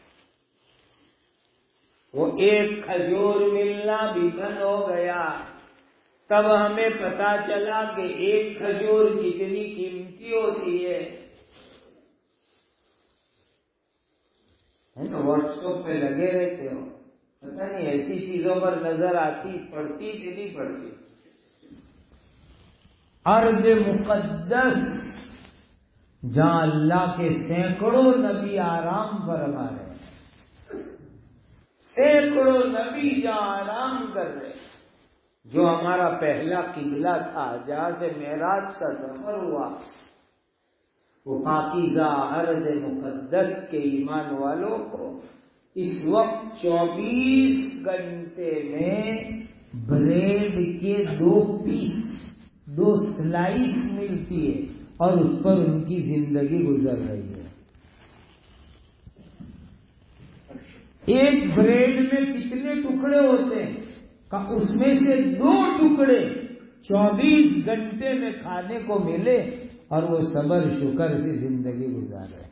وہ ایک کھجور ملنا بھی بند ہو گیا۔ تب ہمیں پتا چلا کہ ایک کھجور کتنی قیمتی ہوتی ہے۔ واٹس ایپ پہ لگے رہتے ہو، پتہ نہیں ایسی چیزوں پر نظر آتی، پڑتی کہ نہیں پڑتی۔ ارض مقدس جہاں اللہ کے سینکڑوں نبی آرام فرما رہے ہیں، سینکڑوں نبی جہاں آرام کر رہے ہیں، جو ہمارا پہلا قبلہ تھا، جہاں سے معراج کا سفر ہوا، وہ پاکیزہ ارض مقدس کے ایمان والوں کو اس وقت 24 گھنٹے میں بریڈ کے 2 پیس، 2 سلائس ملتی ہے اور اس پر ان کی زندگی گزر رہی ہے۔ ایک بریڈ میں کتنے ٹکڑے ہوتے ہیں؟ اس میں سے 2 ٹکڑے 24 گھنٹے میں کھانے کو ملے اور وہ صبر شکر سے زندگی گزار رہے۔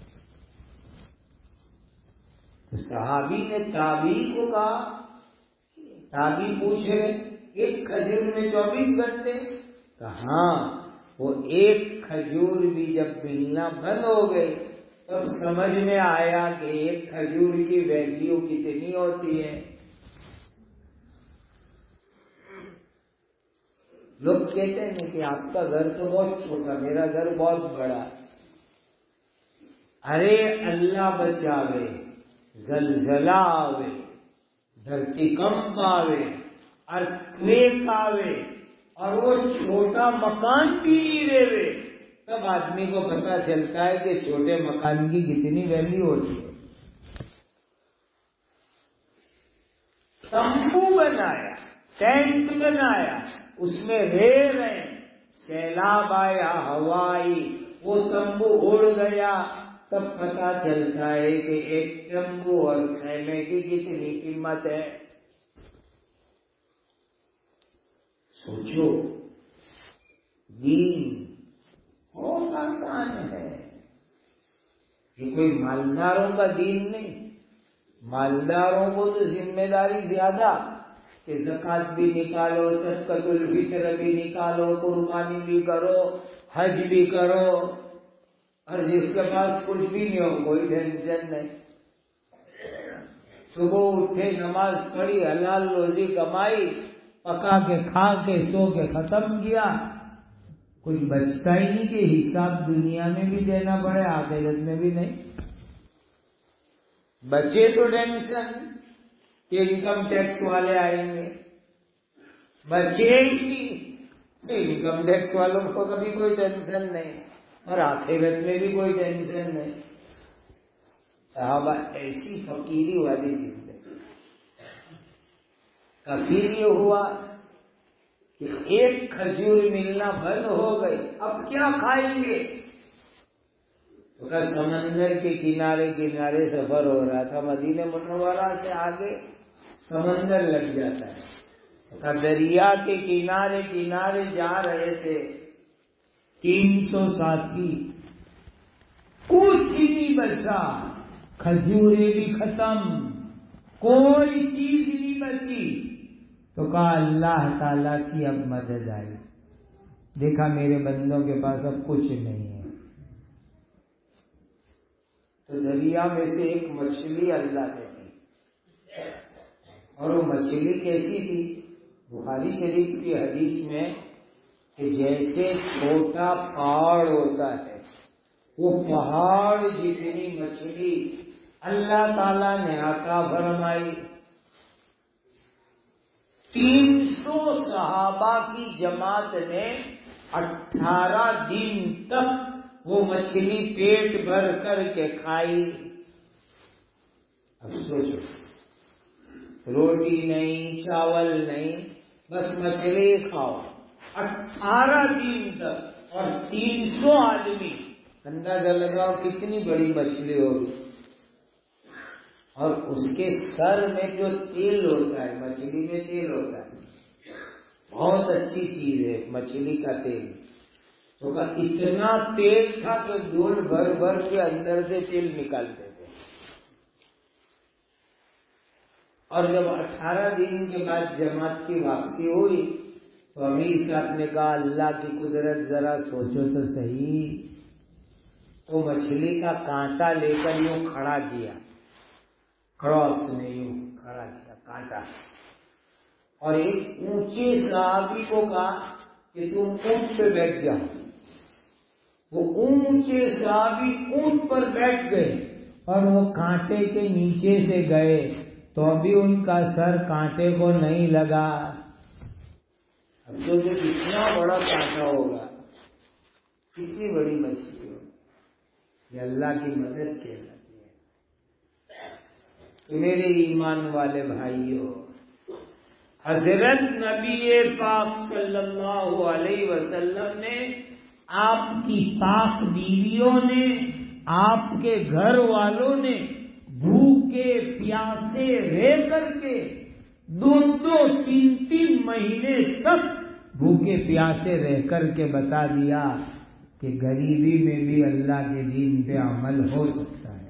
تو صحابی نے تابعی کو کہا، تابعی پوچھے ایک کھجور میں 24 گھنٹے؟ کہاں، وہ ایک کھجور بھی جب ملنا بند ہو گئی تب سمجھ میں آیا کہ ایک کھجور کی ویلیو کتنی ہوتی ہے۔ لوگ کہتے ہیں کہ آپ کا گھر تو بہت چھوٹا، میرا گھر بہت بڑا۔ ارے اللہ بچاوے، زلزلہ آوے، دھرتی کمپ آوے، ارتھکویک آوے اور وہ چھوٹا مکان بھی نہیں رہے، تب آدمی کو پتا چلتا ہے کہ چھوٹے مکان کی کتنی ویلیو ہوتی ہے۔ تمبو بنایا، ٹینٹ بنایا، اس میں رہ رہے، سیلاب آیا، ہوا آئی، وہ تمبو اڑ گیا، تب پتا چلتا ہے کہ ایک تمبو اور خیمے کی کتنی قیمت ہے۔ سوچو، دین بہت آسان ہے، یہ کوئی مالداروں کا دین نہیں۔ مالداروں کو تو ذمہ داری زیادہ کہ زکوٰۃ بھی نکالو، صدقۃ الفطر بھی نکالو، قربانی بھی کرو، حج بھی کرو، اور جس کے پاس کچھ بھی نہیں ہو کوئی ٹینشن نہیں، صبح اٹھے نماز پڑھی، حلال روزی کمائی، پکا کے کھا کے سو کے ختم کیا، کچھ بچتا ہی نہیں کہ حساب دنیا میں بھی دینا پڑے، آخرت میں بھی نہیں۔ بچے تو ٹینشن کہ انکم ٹیکس والے آئیں گے، بچے ہی انکم ٹیکس والوں کو کبھی کوئی ٹینشن نہیں اور آخرت میں بھی کوئی ٹینشن نہیں۔ صحابہ ایسی فقیری والی زندگی، پھر یہ ہوا کہ ایک کھجور ملنا بند ہو گئی، اب کیا کھائیں گے؟ تو سمندر کے کنارے کنارے سفر ہو رہا تھا، مدینہ منورہ سے آگے سمندر لگ جاتا ہے، دریا کے کنارے کنارے جا رہے تھے 300 ساتھی، کچھ ہی نہیں بچا، کھجوریں بھی ختم، کوئی چیز نہیں بچی۔ تو کہا اللہ تعالیٰ کی اب مدد آئی، دیکھا میرے بندوں کے پاس اب کچھ نہیں ہے، تو دریا میں سے ایک مچھلی اللہ نے دی، اور وہ مچھلی کیسی تھی؟ بخاری شریف کی حدیث میں کہ جیسے چھوٹا پہاڑ ہوتا ہے، وہ پہاڑ جتنی مچھلی اللہ تعالیٰ نے عطا فرمائی۔ 300 صحابہ کی جماعت نے 18 دن تک وہ مچھلی پیٹ بھر کر کے کھائی۔ اب سوچو، روٹی نہیں، چاول نہیں، بس مچھلی کھاؤ 18 دن تک، اور 300 آدمی اندازہ لگاؤ کتنی بڑی مچھلی ہوگی، اور اس کے سر میں جو تیل ہوتا ہے، مچھلی میں تیل ہوتا ہے، بہت اچھی چیز ہے مچھلی کا تیل، تو اتنا تیل تھا کہ ڈول بھر بھر کے اندر سے تیل نکالتے تھے۔ اور جب 18 دن کے بعد جماعت کی واپسی ہوئی تو امیر صاحب نے کہا اللہ کی قدرت ذرا سوچو تو صحیح، تو مچھلی کا کانٹا لے کر یوں کھڑا کیا، کراس میں یوں کھڑا کیا کانٹا، اور ایک اونچے صحابی کو کہا کہ تم اونٹ پہ بیٹھ جاؤ۔ وہ اونچے صحابی اونٹ پر بیٹھ گئے اور وہ کانٹے کے نیچے سے گئے تو ابھی ان کا سر کانٹے کو نہیں لگا۔ اب سوچو کتنا بڑا کانٹا ہوگا، کتنی بڑی مچھلی ہوگی، یہ اللہ کی مدد کہلاتی ہے۔ میرے ایمان والے بھائیوں، حضرت نبی پاک صلی اللہ علیہ وسلم نے، آپ کی پاک بیویوں نے، آپ کے گھر والوں نے بھوکے پیاسے رہ کر کے 2-3 مہینے تک بھوکے پیاسے رہ کر کے بتا دیا کہ غریبی میں بھی اللہ کے دین پہ عمل ہو سکتا ہے۔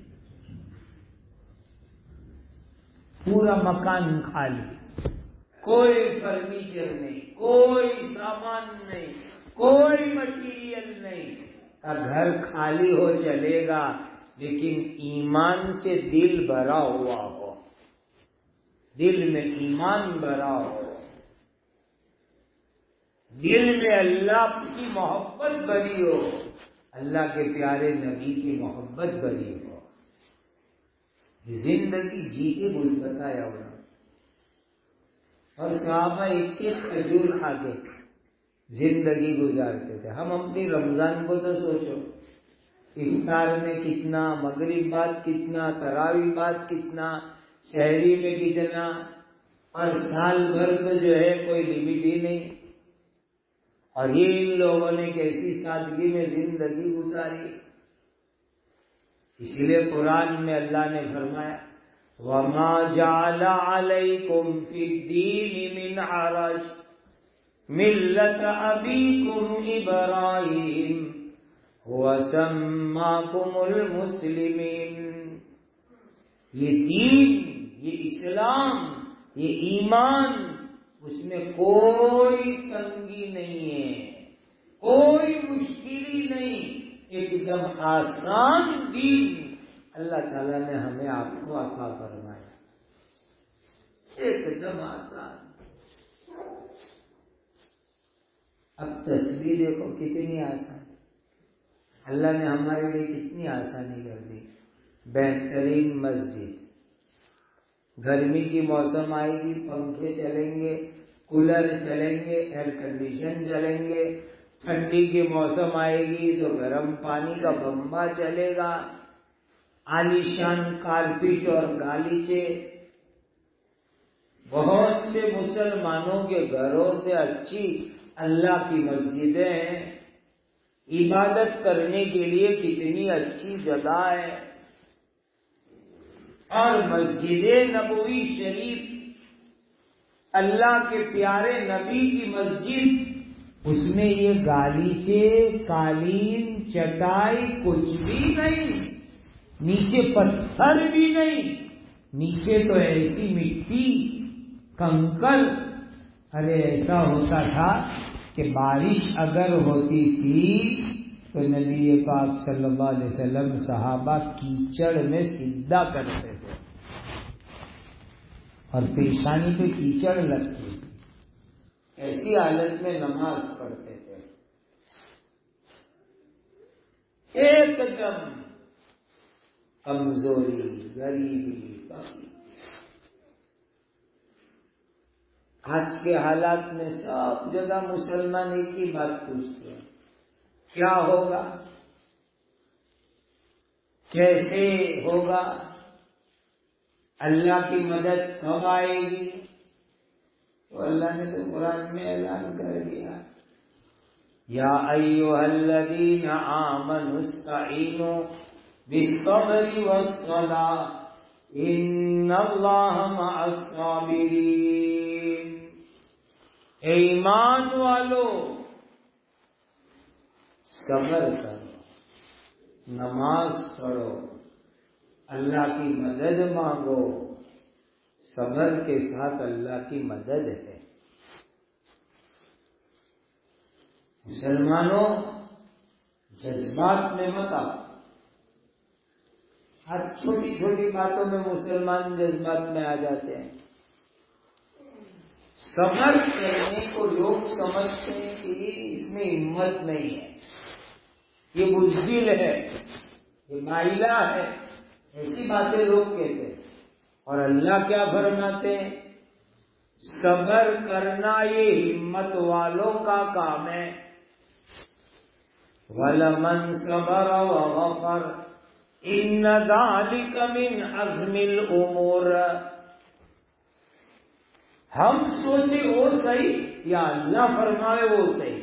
پورا مکان خالی، کوئی فرنیچر نہیں، کوئی سامان نہیں، کوئی مٹیریل نہیں، گھر خالی ہو چلے گا لیکن ایمان سے دل بھرا ہوا ہو، دل میں ایمان بھرا ہو، دل میں اللہ کی محبت بھری ہو، اللہ کے پیارے نبی کی محبت بھری ہو، زندگی جی کے کچھ بتایا ہونا۔ اور صحابہ ایک کھجور کھا کے زندگی گزارتے تھے۔ ہم اپنی رمضان کو تو سوچو، افطار میں کتنا، مغرب بعد کتنا، تراویح بعد کتنا، سحری میں کتنا، اور سال بھر تو جو ہے کوئی لمٹ ہی نہیں۔ اور یہ ان لوگوں نے کیسی سادگی میں زندگی گزاری۔ اس لیے قرآن میں اللہ نے فرمایا وَمَا جَعَلَ عَلَيْكُمْ فِي الدِّينِ مِنْ حَرَجٍ مِلَّةَ أَبِيكُمْ إِبْرَاهِيمَ وَسَمَّاكُمُ الْمُسْلِمِينَ۔ یہ دین، یہ اسلام، یہ ایمان، اس میں کوئی تنگی نہیں ہے، کوئی مشکلی نہیں، ایک دم آسان دین اللہ تعالیٰ نے ہمیں آپ کو عطا فرمایا، ایک دم آسان۔ اب تصویر دیکھو کتنی آسان، اللہ نے ہمارے لیے کتنی آسانی کر دی۔ بہترین مسجد، گرمی کی موسم آئے گی پنکھے چلیں گے، کولر چلیں گے، ایئر کنڈیشن چلیں گے، ٹھنڈی کی موسم آئے گی تو گرم پانی کا بمبا چلے گا، عالیشان کارپیٹ اور گالیچے۔ بہت سے مسلمانوں کے گھروں سے اچھی اللہ کی مسجدیں ہیں، عبادت کرنے کے لیے کتنی اچھی جگہ ہے۔ اور مسجد نبوی شریف، اللہ کے پیارے نبی کی مسجد، اس میں یہ گالیچے، قالین، چٹائی کچھ بھی نہیں، نیچے پتھر بھی نہیں، نیچے تو ایسی مٹی، کنکر۔ ارے ایسا ہوتا تھا کہ بارش اگر ہوتی تھی تو نبی پاک صلی اللہ علیہ وسلم صحابہ کیچڑ میں سجدہ کرتے تھے اور پیشانی پہ کیچڑ لگتی تھی، ایسی حالت میں نماز پڑھتے تھے، ایک دم کمزوری، غریبی، فقر۔ آج کے حالات میں سب جگہ مسلمان ایک ہی بات پوچھتے ہیں، کیا ہوگا، کیسے ہوگا، اللہ کی مدد کب آئے گی؟ تو اللہ نے تو قرآن میں اعلان کر دیا یا ایھا الذین آمنوا استعینوا بالصبر والصلاۃ ان اللہ مع الصابرین۔ اے ایمان والو صبر کرو، نماز پڑھو، اللہ کی مدد مانگو، صبر کے ساتھ اللہ کی مدد ہے۔ مسلمانوں جذبات میں مت آؤ، ہر چھوٹی چھوٹی باتوں میں مسلمان جذبات میں آ جاتے ہیں۔ صبر کرنے کو لوگ سمجھتے ہیں کہ اس میں ہمت نہیں ہے، یہ بزدل ہے، یہ مائلہ ہے، ایسی باتیں لوگ کہتے ہیں۔ اور اللہ کیا فرماتے ہیں؟ صبر کرنا یہ ہمت والوں کا کام ہے۔ وَلَمَنْ صَبَرَ وَغَفَرَ إِنَّ ذَلِكَ مِنْ عَزْمِ الْأُمُورِ۔ ہم سوچے وہ صحیح یا اللہ فرمائے وہ صحیح۔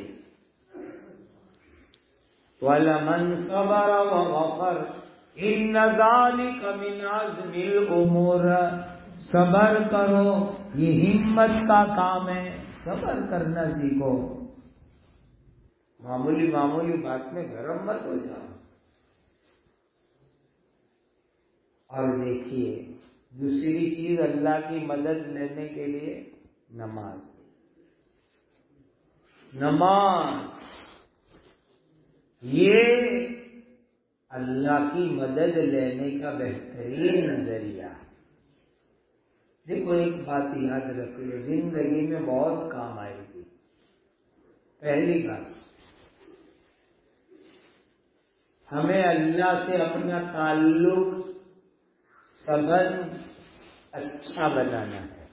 وَلَمَنْ صَبَرَ وَغَفَرَ إِنَّ ذَلِكَ مِنْ عَزْمِ الْأُمُورِ۔ صبر کرو، یہ ہمت کا کام ہے، صبر کرنا سیکھو۔ معمولی معمولی بات میں گرم مت ہو جاؤ۔ اور دیکھیے دوسری چیز اللہ کی مدد لینے کے لیے نماز۔ نماز یہ اللہ کی مدد لینے کا بہترین ذریعہ ہے۔ دیکھو ایک بات یاد رکھ لو، زندگی میں بہت کام آئے گی۔ پہلی بات، ہمیں اللہ سے اپنا تعلق سبند اچھا بنانا ہے۔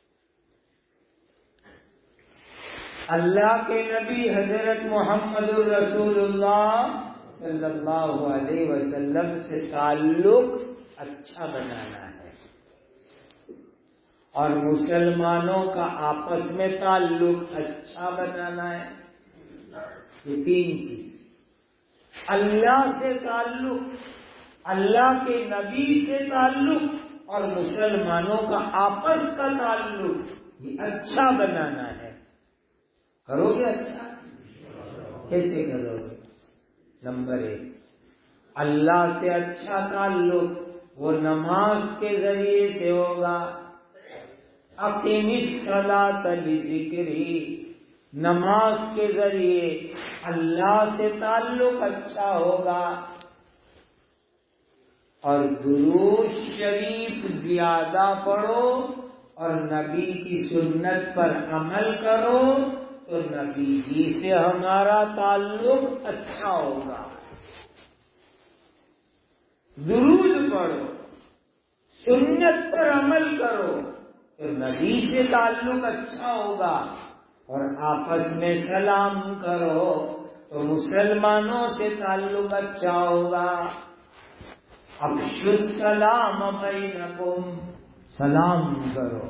اللہ کے نبی حضرت محمد الرسول اللہ صلی اللہ علیہ وسلم سے تعلق اچھا بنانا ہے، اور مسلمانوں کا آپس میں تعلق اچھا بنانا ہے۔ یہ تین چیز، اللہ سے تعلق، اللہ کے نبی سے تعلق، اور مسلمانوں کا آپس کا تعلق، یہ اچھا بنانا ہے۔ کرو گے اچھا؟ کیسے کرو گے؟ نمبر 1، اللہ سے اچھا تعلق وہ نماز کے ذریعے سے ہوگا۔ اقیم الصلاۃ لذکری، نماز کے ذریعے اللہ سے تعلق اچھا ہوگا۔ اور درود شریف زیادہ پڑھو اور نبی کی سنت پر عمل کرو تو نبی جی سے ہمارا تعلق اچھا ہوگا۔ درود پڑھو، سنت پر عمل کرو تو نبی سے تعلق اچھا ہوگا، اور آپس میں سلام کرو تو مسلمانوں سے تعلق اچھا ہوگا۔ افشوا السلام بینکم، سلام کرو۔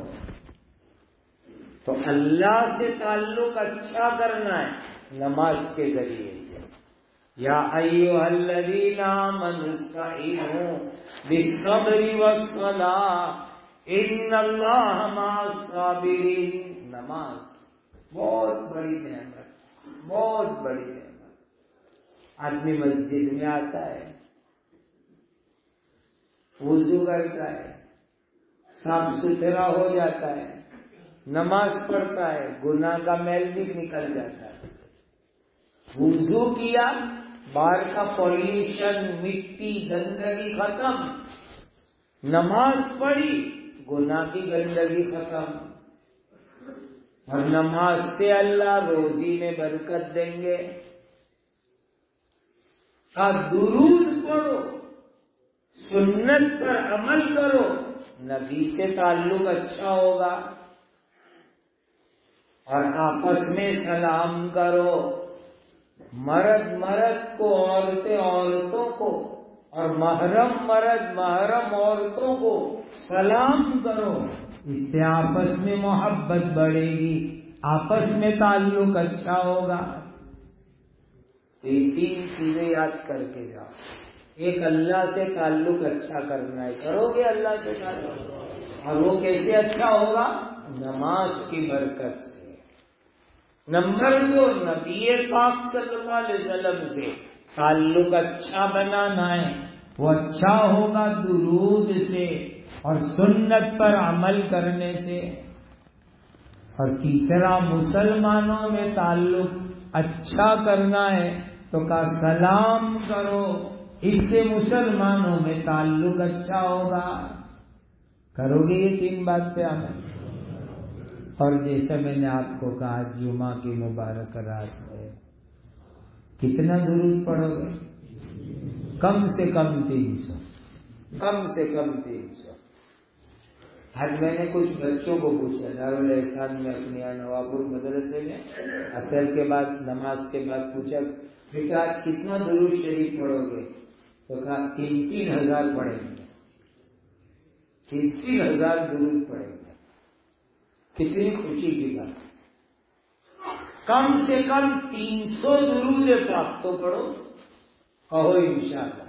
تو اللہ سے تعلق اچھا کرنا ہے نماز کے ذریعے سے۔ یا ایھا الذین آمنوا استعینوا بالصبر والصلاۃ ان اللہ مع الصابرین۔ نماز بہت بڑی نعمت، بہت بڑی نعمت۔ آدمی مسجد میں آتا ہے، وضو کرتا ہے، صاف ستھرا ہو جاتا ہے، نماز پڑھتا ہے، گناہ کا میل بھی نکل جاتا ہے۔ وضو کیا، باہر کا پولیوشن، مٹی، گندگی ختم۔ نماز پڑھی، گناہ کی گندگی ختم۔ اور نماز سے اللہ روزی میں برکت دیں گے۔ اور درود پڑھو، سنت پر عمل کرو، نبی سے تعلق اچھا ہوگا۔ اور آپس میں سلام کرو، مرد مرد کو، عورتیں عورتوں کو، اور محرم مرد محرم عورتوں کو سلام کرو۔ اس سے آپس میں محبت بڑھے گی، آپس میں تعلق اچھا ہوگا۔ تو یہ 3 چیزیں یاد کر کے جاؤ. ایک اللہ سے تعلق اچھا کرنا ہے، کرو گے اللہ سے تعلق، اور وہ کیسے اچھا ہوگا؟ نماز کی برکت سے. نمبر 2، نبی پاک صلی اللہ علیہ وسلم سے تعلق اچھا بنانا ہے، وہ اچھا ہوگا درود سے اور سنت پر عمل کرنے سے. اور تیسرا، مسلمانوں میں تعلق اچھا کرنا ہے تو کہا سلام کرو، اس سے مسلمانوں میں تعلق اچھا ہوگا. کرو گے یہ 3 بات پہ عمل؟ اور جیسا میں نے آپ کو کہا جمعہ کی مبارک رات ہے، کتنا درود پڑھو گے؟ کم سے کم 300، کم سے کم 300. آج میں نے کچھ بچوں کو پوچھا دارالحسان میں اپنے یہاں نوابور مدرسے میں عصر کے بعد نماز کے بعد پوچھا بیٹا آج کتنا درود شریف پڑھو گے؟ تو کہا 3,000 پڑھیں گے. 3,000 درود پڑھیں گے. کتنی خوشی کی بات. کم سے کم 300 درود پاک تو پڑھو، کہو انشاءاللہ.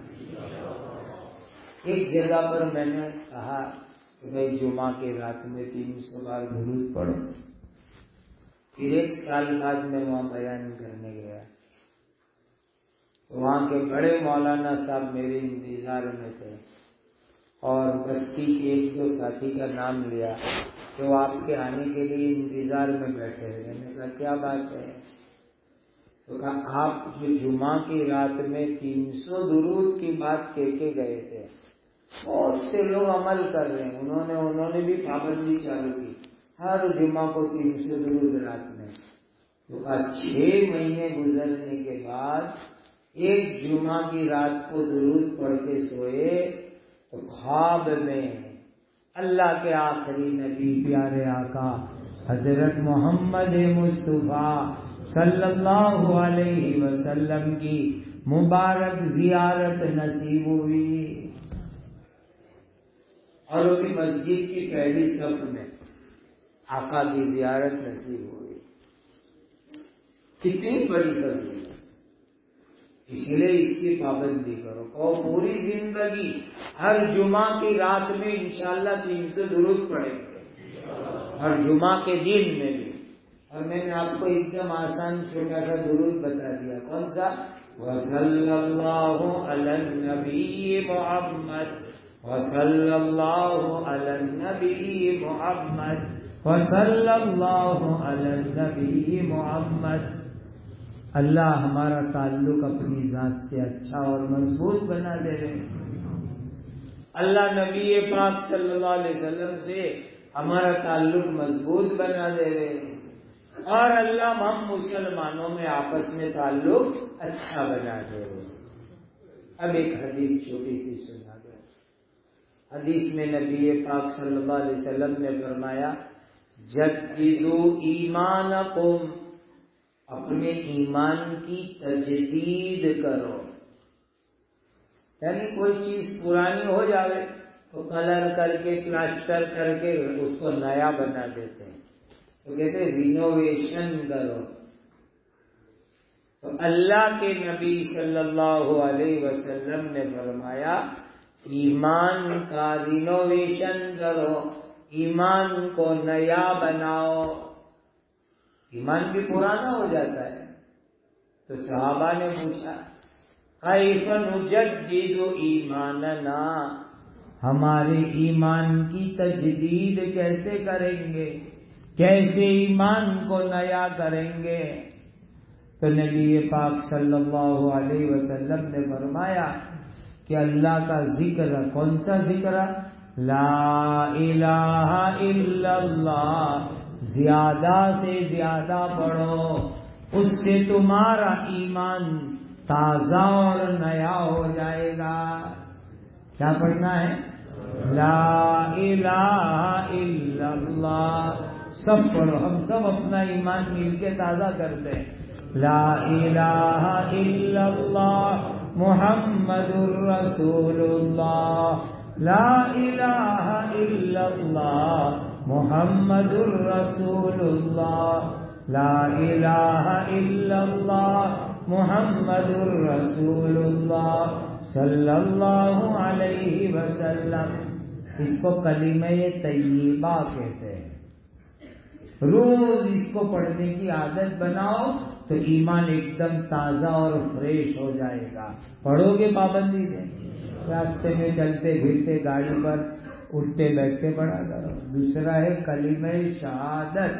ایک جگہ پر میں نے کہا کہ بھائی جمعہ کی رات میں 300 بار درود پڑھو. پھر 1 سال بعد میں وہاں بیان کرنے گیا، وہاں کے بڑے مولانا صاحب میرے انتظار میں تھے اور بستی کے 1-2 ساتھی کا نام لیا کہ وہ آپ کے آنے کے لیے انتظار میں بیٹھے ہیں. میں نے کہا کیا بات ہے؟ تو کہا آپ جو جمعہ کی رات میں 300 درود کی بات کہہ کے گئے تھے، بہت سے لوگ عمل کر رہے ہیں. انہوں نے بھی پابندی چالو کی، ہر جمعہ کو 300 درود رات میں. تو کہا 6 مہینے گزرنے کے بعد ایک جمعہ کی رات کو درود پڑھ کے سوئے تو خواب میں اللہ کے آخری نبی پیارے آقا حضرت محمد مصطفیٰ صلی اللہ علیہ وسلم کی مبارک زیارت نصیب ہوئی، اور ان کی مسجد کی پہلی صف میں آقا کی زیارت نصیب ہوئی. کتنی بڑی فضیلت. اس لیے اس کی پابندی کرو اور پوری زندگی ہر جمعہ کی رات میں انشاءاللہ 300 درود پڑھیں گے، اور جمعہ کے دن میں بھی. اور میں نے آپ کو ایک دم آسان چھوٹا سا درود بتا دیا، کون سا؟ وصلی اللہ علی النبی محمد، وصلی اللہ علی النبی محمد، وصلی اللہ علی النبی محمد. اللہ ہمارا تعلق اپنی ذات سے اچھا اور مضبوط بنا دے رہے. اللہ نبی پاک صلی اللہ علیہ وسلم سے ہمارا تعلق مضبوط بنا دے رہے، اور اللہ ہم مسلمانوں میں آپس میں تعلق اچھا بنا دے رہے. اب ایک حدیث چھوٹی سی سنا دیں. حدیث میں نبی پاک صلی اللہ علیہ وسلم نے فرمایا جددوا ایمانکم، اپنے ایمان کی تجدید کرو. یعنی کوئی چیز پرانی ہو جاوے تو کلر کر کے پلاسٹر کر کے اس کو نیا بنا دیتے ہیں، تو کہتے ہیں رینوویشن کرو. تو اللہ کے نبی صلی اللہ علیہ وسلم نے فرمایا ایمان کا رینوویشن کرو، ایمان کو نیا بناؤ. ایمان بھی پرانا ہو جاتا ہے. تو صحابہ نے پوچھا کیف نجدد ایماننا، ہمارے ایمان کی تجدید کیسے کریں گے، کیسے ایمان کو نیا کریں گے؟ تو نبی پاک صلی اللہ علیہ وسلم نے فرمایا کہ اللہ کا ذکر. کون سا ذکر؟ لا الہ الا اللہ. زیادہ سے زیادہ پڑھو، اس سے تمہارا ایمان تازہ اور نیا ہو جائے گا. کیا پڑھنا ہے؟ لا الہ الا اللہ. سب پڑھو، ہم سب اپنا ایمان مل کے تازہ کرتے ہیں. لا الہ الا اللہ محمد الرسول اللہ، لا الہ الا اللہ محمد الرسول اللہ، لا الہ الا اللہ محمد رسول اللہ صلی اللہ علیہ وسلم. اس کو کلمہ طیبہ کہتے ہیں. روز اس کو پڑھنے کی عادت بناؤ تو ایمان ایک دم تازہ اور فریش ہو جائے گا. پڑھو گے پابندی سے، راستے میں چلتے پھرتے گاڑی پر اٹھتے بیٹھتے پڑھا کرو. دوسرا ہے کلمہ شہادت،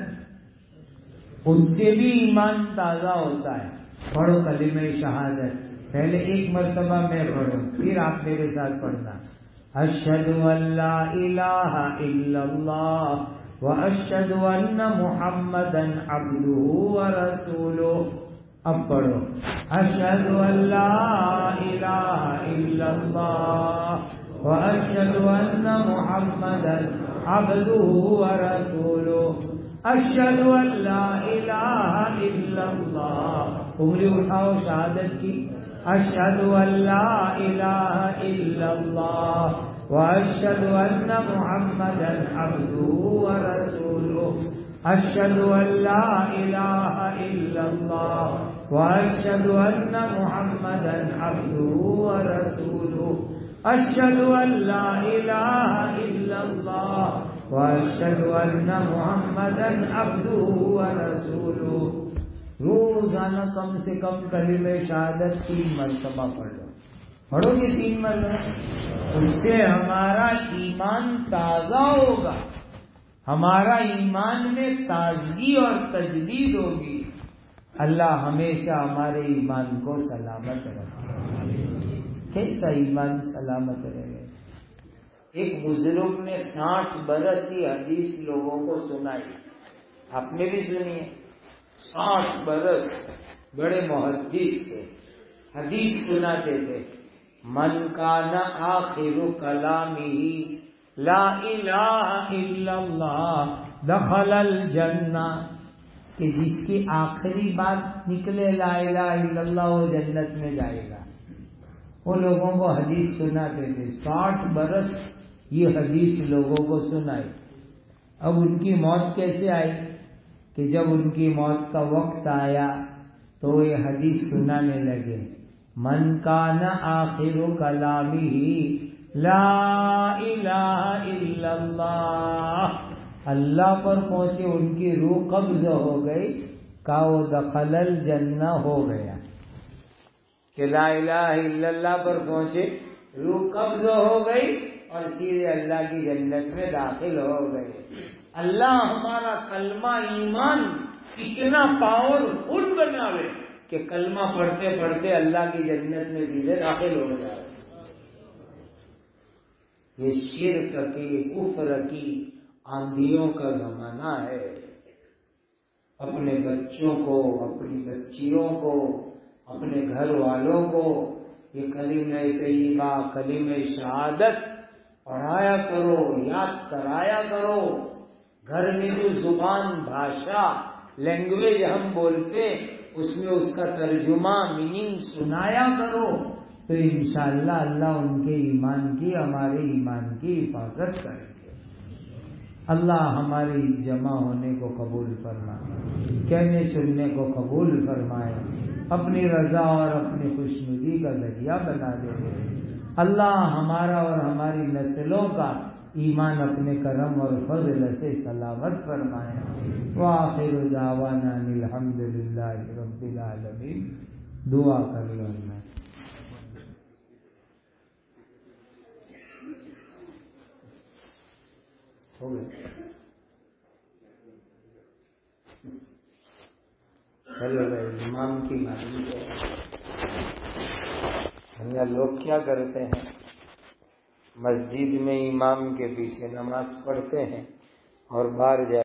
اس سے بھی ایمان تازہ ہوتا ہے. پڑھو کلمہ شہادت. پہلے ایک مرتبہ میں پڑھوں، پھر آپ میرے ساتھ پڑھنا. اشہد ان لا الہ الا اللہ واشہد ان محمدا عبدہ ورسولہ. اب پڑھو اشہد ان لا الہ الا اللہ واشہد ان محمدا عبدہ ورسولہ. اشہد ان لا الہ الا اللہ، انگلی اٹھاؤ شہادت کی. اشہد ان لا الہ الا اللہ واشہد ان محمدا عبدہ ورسولہ. اشہد ان لا الہ الا اللہ واشہد ان محمدا عبدہ ورسولہ. اشہد ان لا الہ الا اللہ واشہد ان محمدا عبدہ ورسولہ. روزانہ کم سے کم کلمہ شہادت 3 مرتبہ پڑھ لو. پڑھو گے 3 مرتبہ، اس سے ہمارا ایمان تازہ ہوگا، ہمارا ایمان میں تازگی اور تجدید ہوگی. اللہ ہمیشہ ہمارے ایمان کو سلامت رکھے. کیسا ایمان سلامت رہے؟ ایک بزرگ نے 60 برس کی حدیث لوگوں کو سنائی. آپ نے بھی سنی ہے. 60 برس بڑے محدث تھے، حدیث سناتے تھے. من کان آخر کلامہ لا الہ الا اللہ دخل الجنہ، کہ جس کی آخری بات نکلے لا الہ الا اللہ وہ جنت میں جائے گا. وہ لوگوں کو حدیث سناتے تھے. 60 برس یہ حدیث لوگوں کو سنائی. اب ان کی موت کیسے آئی؟ کہ جب ان کی موت کا وقت آیا تو یہ حدیث سنانے لگے. من کان آخر کلامہ لا الہ الا اللہ، اللہ پر پہنچے ان کی روح قبض ہو گئی، کا وہ دخل الجنہ ہو گیا. کہ لا الہ الا اللہ پر پہنچے، روح قبض ہو گئی اور سیدھے اللہ کی جنت میں داخل ہو گئے. اللہ ہمارا کلمہ ایمان اتنا پاورفل بناوے کہ کلمہ پڑھتے پڑھتے اللہ کی جنت میں سیدھے داخل ہو جائے. یہ شرک کی کفر کی آندھیوں کا زمانہ ہے. اپنے بچوں کو، اپنی بچیوں کو، اپنے گھر والوں کو یہ کلمہ طیبہ، کلمہ شہادت پڑھایا کرو، یاد کرایا کرو. گھر میں جو زبان، بھاشا، لینگویج ہم بولتے اس میں اس کا ترجمہ، میننگ سنایا کرو، تو انشاءاللہ اللہ ان کے ایمان کی، ہمارے ایمان کی حفاظت کریں گے. اللہ ہمارے اس جمع ہونے کو قبول فرمائے، کہنے سننے کو قبول فرمائے، اپنی رضا اور اپنی خوشنودی کا ذریعہ بنا دے. اللہ ہمارا اور ہماری نسلوں کا ایمان اپنے کرم اور فضل سے سلامت فرمائے. وآخر دعوانا الحمد للہ رب العالمین. دعا کر لو. ہو گئے. چلو بھائی، امام کی مرضی ہے. لوگ کیا کرتے ہیں، مسجد میں امام کے پیچھے نماز پڑھتے ہیں اور باہر جا